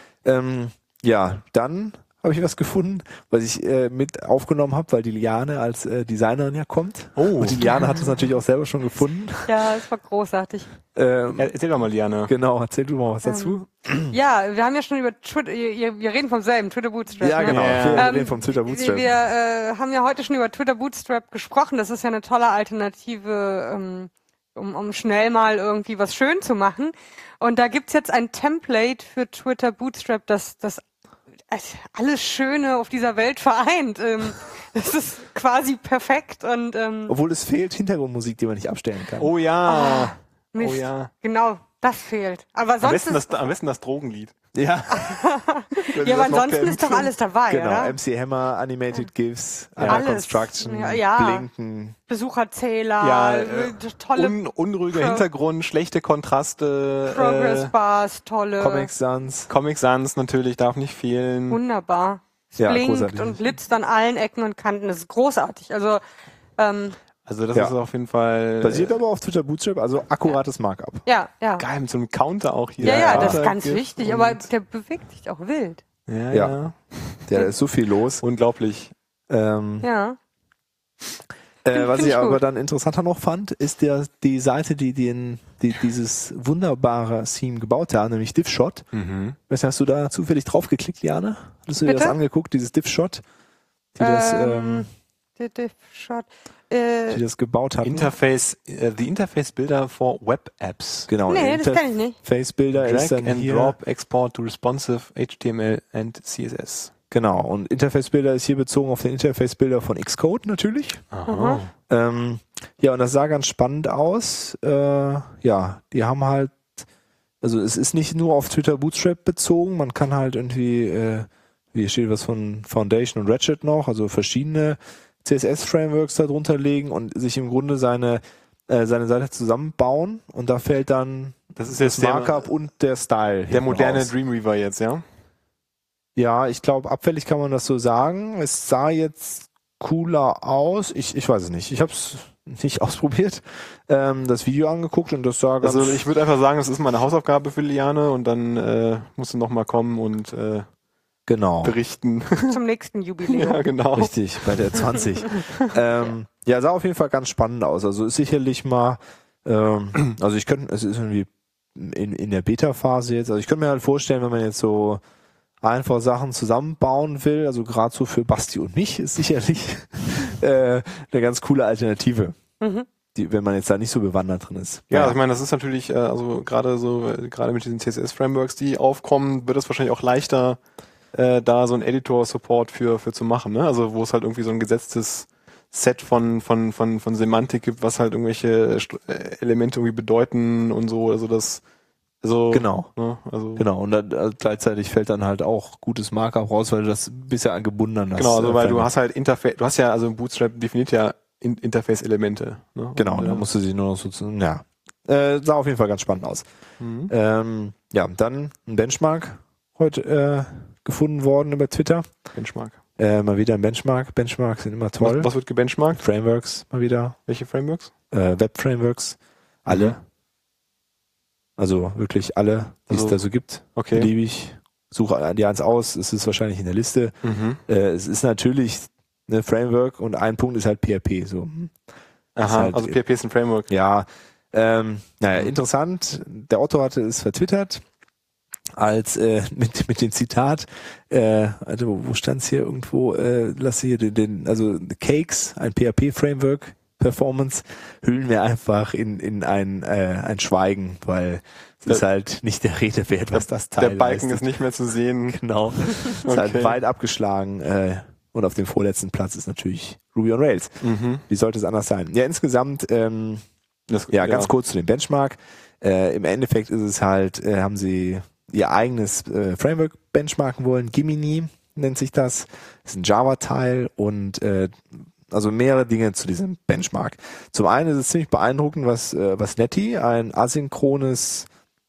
Ja, dann habe ich was gefunden, was ich mit aufgenommen habe, weil die Liane als Designerin ja kommt. Oh. Und die Liane hat es natürlich auch selber schon gefunden. Ja, es war großartig. Erzähl doch mal, Liane. Genau, erzähl du mal was dazu. Ja, wir haben ja schon über Twitter, wir reden vom selben, Twitter Bootstrap. Ja, genau, ne? wir reden vom Twitter Bootstrap. Wir haben ja heute schon über Twitter Bootstrap gesprochen. Das ist ja eine tolle Alternative, um schnell mal irgendwie was schön zu machen. Und da gibt's jetzt ein Template für Twitter Bootstrap, das alles Schöne auf dieser Welt vereint. Das ist quasi perfekt und obwohl es fehlt Hintergrundmusik, die man nicht abstellen kann. Oh ja. Mist. Oh ja. Genau. Das fehlt. Aber sonst am besten das Drogenlied. Ja. Ja, aber ansonsten ist doch alles dabei, genau, oder? MC Hammer, Animated GIFs, alles. Construction, Blinken. Besucherzähler, tolle unruhiger Hintergrund, schlechte Kontraste. Progress Bars, tolle Comic Sans natürlich, darf nicht fehlen. Wunderbar. Es blinkt großartig. Und blitzt an allen Ecken und Kanten. Das ist großartig. Also das ist auf jeden Fall... Basiert aber auf Twitter Bootstrap, also akkurates Markup. Ja. Geil, mit so einem Counter auch hier. Ja, das ist ganz wichtig, aber der bewegt sich auch wild. Ja. Da ist so viel los. Unglaublich. Ja. Was ich aber dann interessanter noch fand, ist die Seite, die dieses wunderbare Theme gebaut hat, nämlich DivShot. Hast du da zufällig drauf geklickt, Liane? Hast du dir das angeguckt, dieses DivShot? Die DivShot. Die das gebaut hat. The Interface Builder for Web Apps. Genau. Nee, das kann ich nicht. Interface Builder ist dann and hier. Drop, Export to Responsive HTML and CSS. Genau. Und Interface Builder ist hier bezogen auf den Interface Builder von Xcode natürlich. Aha. Und das sah ganz spannend aus. Die haben halt, also es ist nicht nur auf Twitter Bootstrap bezogen, man kann halt irgendwie, hier steht was von Foundation und Ratchet noch, also verschiedene CSS-Frameworks da drunter legen und sich im Grunde seine Seite zusammenbauen und da fällt dann das Markup und der Style. Der moderne raus. Dreamweaver jetzt, ja? Ja, ich glaube, abfällig kann man das so sagen. Es sah jetzt cooler aus. Ich weiß es nicht. Ich habe es nicht ausprobiert, das Video angeguckt und das sah ganz... Also ich würde einfach sagen, das ist meine Hausaufgabe für Liane und dann musst du nochmal kommen und berichten. Zum nächsten Jubiläum. Ja, genau. Richtig, bei der 20. Sah auf jeden Fall ganz spannend aus. Also ist sicherlich mal, es ist irgendwie in der Beta-Phase jetzt, also ich könnte mir halt vorstellen, wenn man jetzt so einfach Sachen zusammenbauen will, also gerade so für Basti und mich, ist sicherlich eine ganz coole Alternative. Wenn man jetzt da nicht so bewandert drin ist. Ja, ich meine, das ist natürlich, gerade mit diesen CSS-Frameworks, die aufkommen, wird es wahrscheinlich auch leichter, da so ein Editor-Support für zu machen, ne? Also wo es halt irgendwie so ein gesetztes Set von Semantik gibt, was halt irgendwelche Elemente irgendwie bedeuten und so, Genau. Ne? Genau, und dann, gleichzeitig fällt dann halt auch gutes Markup raus, weil du das bisher angebunden hast. Genau, also weil du hast halt Bootstrap definiert ja Interface-Elemente. Ne? Genau, da musst du sie nur noch so, sah auf jeden Fall ganz spannend aus. Dann ein Benchmark heute gefunden worden über Twitter. Benchmark. Mal wieder ein Benchmark. Benchmarks sind immer toll. Was wird gebenchmarkt? Frameworks mal wieder. Welche Frameworks? Web-Frameworks. Alle. Also wirklich alle, die es da so gibt. Okay. Beliebig. Suche dir eins aus. Es ist wahrscheinlich in der Liste. Es ist natürlich eine Framework und ein Punkt ist halt PHP. So. Aha, halt, also PHP ist ein Framework. Ja. Interessant. Der Otto hatte es vertwittert als mit dem Zitat, wo stand es hier irgendwo, lass hier also Cakes, ein PHP-Framework, Performance, hüllen wir einfach in ein Schweigen, weil es ist halt nicht der Rede wert, was das Teil Der Balken leistet. ist nicht mehr zu sehen. Genau. Ist halt weit abgeschlagen. Und auf dem vorletzten Platz ist natürlich Ruby on Rails. Wie sollte es anders sein? Ja, insgesamt, ganz kurz zu dem Benchmark. Im Endeffekt ist es halt, haben sie ihr eigenes Framework benchmarken wollen. Gimini nennt sich das. Ist ein Java-Teil und also mehrere Dinge zu diesem Benchmark. Zum einen ist es ziemlich beeindruckend, was Netty, ein asynchroner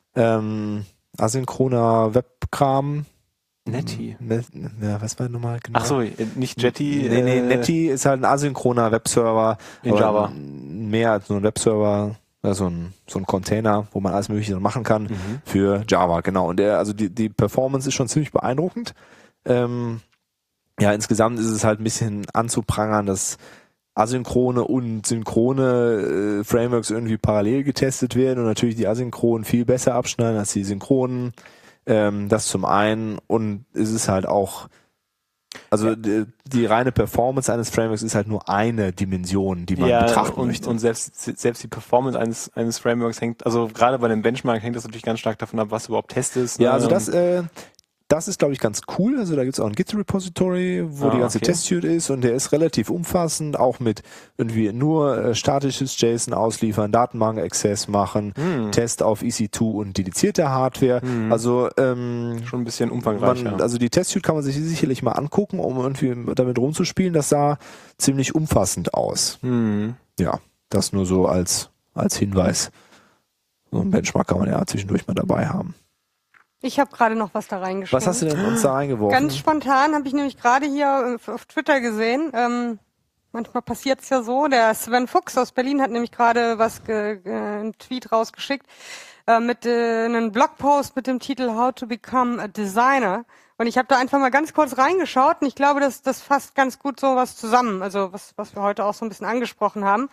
Webkram. Netty? Was war nochmal genau? Ach so, nicht Jetty. Nee, Netty ist halt ein asynchroner Webserver. In Java. Mehr als nur ein Webserver. So ein Container, wo man alles Mögliche drin machen kann für Java, genau. Und die Performance ist schon ziemlich beeindruckend. Insgesamt ist es halt ein bisschen anzuprangern, dass asynchrone und synchrone Frameworks irgendwie parallel getestet werden und natürlich die asynchronen viel besser abschneiden als die synchronen. Das zum einen, und es ist halt auch, also die reine Performance eines Frameworks ist halt nur eine Dimension, die man betrachten möchte. Und selbst die Performance eines Frameworks hängt, also gerade bei dem Benchmark hängt das natürlich ganz stark davon ab, was überhaupt Test ist. Ja, also das Das ist, glaube ich, ganz cool. Also da gibt es auch ein Git-Repository, wo die ganze Test-Suite ist und der ist relativ umfassend, auch mit irgendwie nur statisches JSON ausliefern, Datenbank-Access machen, Test auf EC2 und dedizierte Hardware. Also schon ein bisschen umfangreicher. Also die Test-Suite kann man sich sicherlich mal angucken, um irgendwie damit rumzuspielen. Das sah ziemlich umfassend aus. Ja, das nur so als Hinweis. So ein Benchmark kann man ja zwischendurch mal dabei haben. Ich habe gerade noch was da reingeschrieben. Was hast du denn uns da reingeworfen? Ganz spontan habe ich nämlich gerade hier auf Twitter gesehen. Manchmal passiert es ja so. Der Sven Fuchs aus Berlin hat nämlich gerade einen Tweet rausgeschickt mit einem Blogpost mit dem Titel How to Become a Designer. Und ich habe da einfach mal ganz kurz reingeschaut und ich glaube, das fasst ganz gut so was zusammen. Also was wir heute auch so ein bisschen angesprochen haben.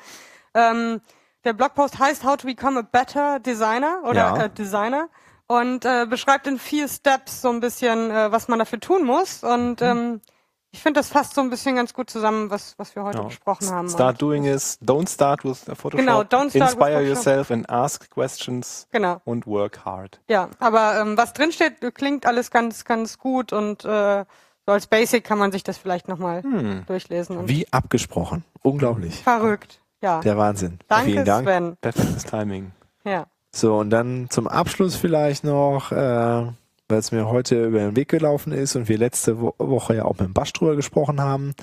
Der Blogpost heißt How to Become a Better Designer oder Designer. Und beschreibt in 4 Steps so ein bisschen, was man dafür tun muss. Und ich finde, das fasst so ein bisschen ganz gut zusammen, was wir heute besprochen haben. Don't start with Photoshop. Genau, don't start Inspire with yourself and ask questions. Genau. Und work hard. Ja, aber was drinsteht, klingt alles ganz, ganz gut. Und so als Basic kann man sich das vielleicht nochmal durchlesen. Und wie abgesprochen. Unglaublich. Verrückt, ja. Der Wahnsinn. Danke, vielen Dank. Sven. Perfektes Timing. Ja. So, und dann zum Abschluss vielleicht noch, weil es mir heute über den Weg gelaufen ist und wir letzte Woche ja auch mit dem Basch drüber gesprochen haben,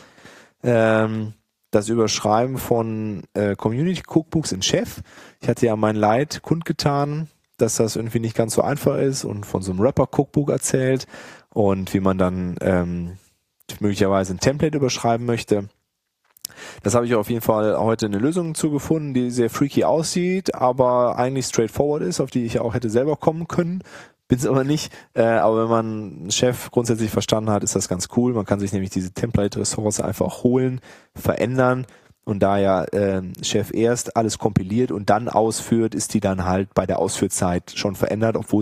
das Überschreiben von Community-Cookbooks in Chef. Ich hatte ja mein Leid kundgetan, dass das irgendwie nicht ganz so einfach ist und von so einem Rapper-Cookbook erzählt und wie man dann möglicherweise ein Template überschreiben möchte. Das habe ich auf jeden Fall heute eine Lösung zugefunden, die sehr freaky aussieht, aber eigentlich straightforward ist, auf die ich auch hätte selber kommen können. Bin es aber nicht. Aber wenn man Chef grundsätzlich verstanden hat, ist das ganz cool. Man kann sich nämlich diese Template-Ressource einfach holen, verändern. Und da ja Chef erst alles kompiliert und dann ausführt, ist die dann halt bei der Ausführzeit schon verändert, obwohl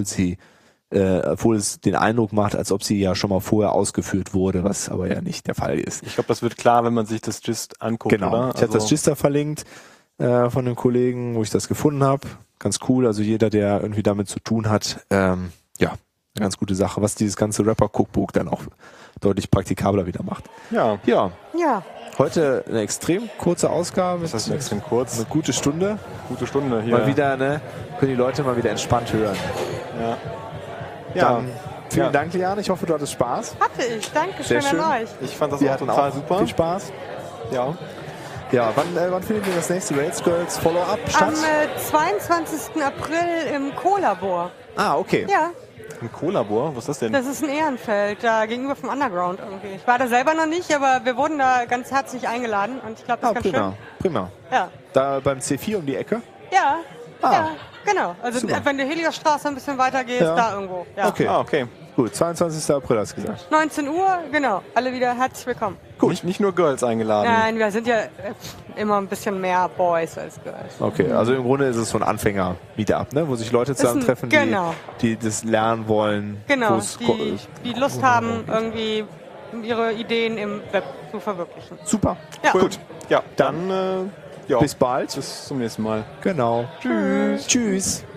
es den Eindruck macht, als ob sie ja schon mal vorher ausgeführt wurde, was aber ja nicht der Fall ist. Ich glaube, das wird klar, wenn man sich das Gist anguckt, genau. Oder? Ich habe das Gist da verlinkt von dem Kollegen, wo ich das gefunden habe. Ganz cool, also jeder, der irgendwie damit zu tun hat, eine ganz gute Sache, was dieses ganze Rapper-Cookbook dann auch deutlich praktikabler wieder macht. Ja. Heute eine extrem kurze Ausgabe. Das ist extrem kurz. Eine gute Stunde. Hier. Mal wieder, können die Leute mal wieder entspannt hören. Ja. Dann vielen Dank, Liane. Ich hoffe, du hattest Spaß. Hatte ich. Dankeschön an euch. Ich fand das auch total super. Viel Spaß. Ja. Ja, wann findet ihr das nächste Rails Girls Follow-up statt? Am 22. April im Co-Labor. Ah, okay. Ja. Im Co-Labor? Was ist das denn? Das ist ein Ehrenfeld, da gegenüber vom Underground irgendwie. Ich war da selber noch nicht, aber wir wurden da ganz herzlich eingeladen und ich glaube, das ist ganz schön. Prima. Ja. Da beim C4 um die Ecke? Ja. Ja, genau. Also super. Wenn du Heliosstraße ein bisschen weiter gehst, da irgendwo. Ja. Okay. Gut, 22. April hast du gesagt. 19 Uhr, genau. Alle wieder herzlich willkommen. Gut. Nicht nur Girls eingeladen. Nein, wir sind ja immer ein bisschen mehr Boys als Girls. Okay, also im Grunde ist es so ein Anfänger-Meetup, ne? Wo sich Leute zusammentreffen, die das lernen wollen. Genau, die Lust haben, irgendwie ihre Ideen im Web zu verwirklichen. Super. Ja. Gut. Ja, dann bis bald. Bis zum nächsten Mal. Genau. Tschüss.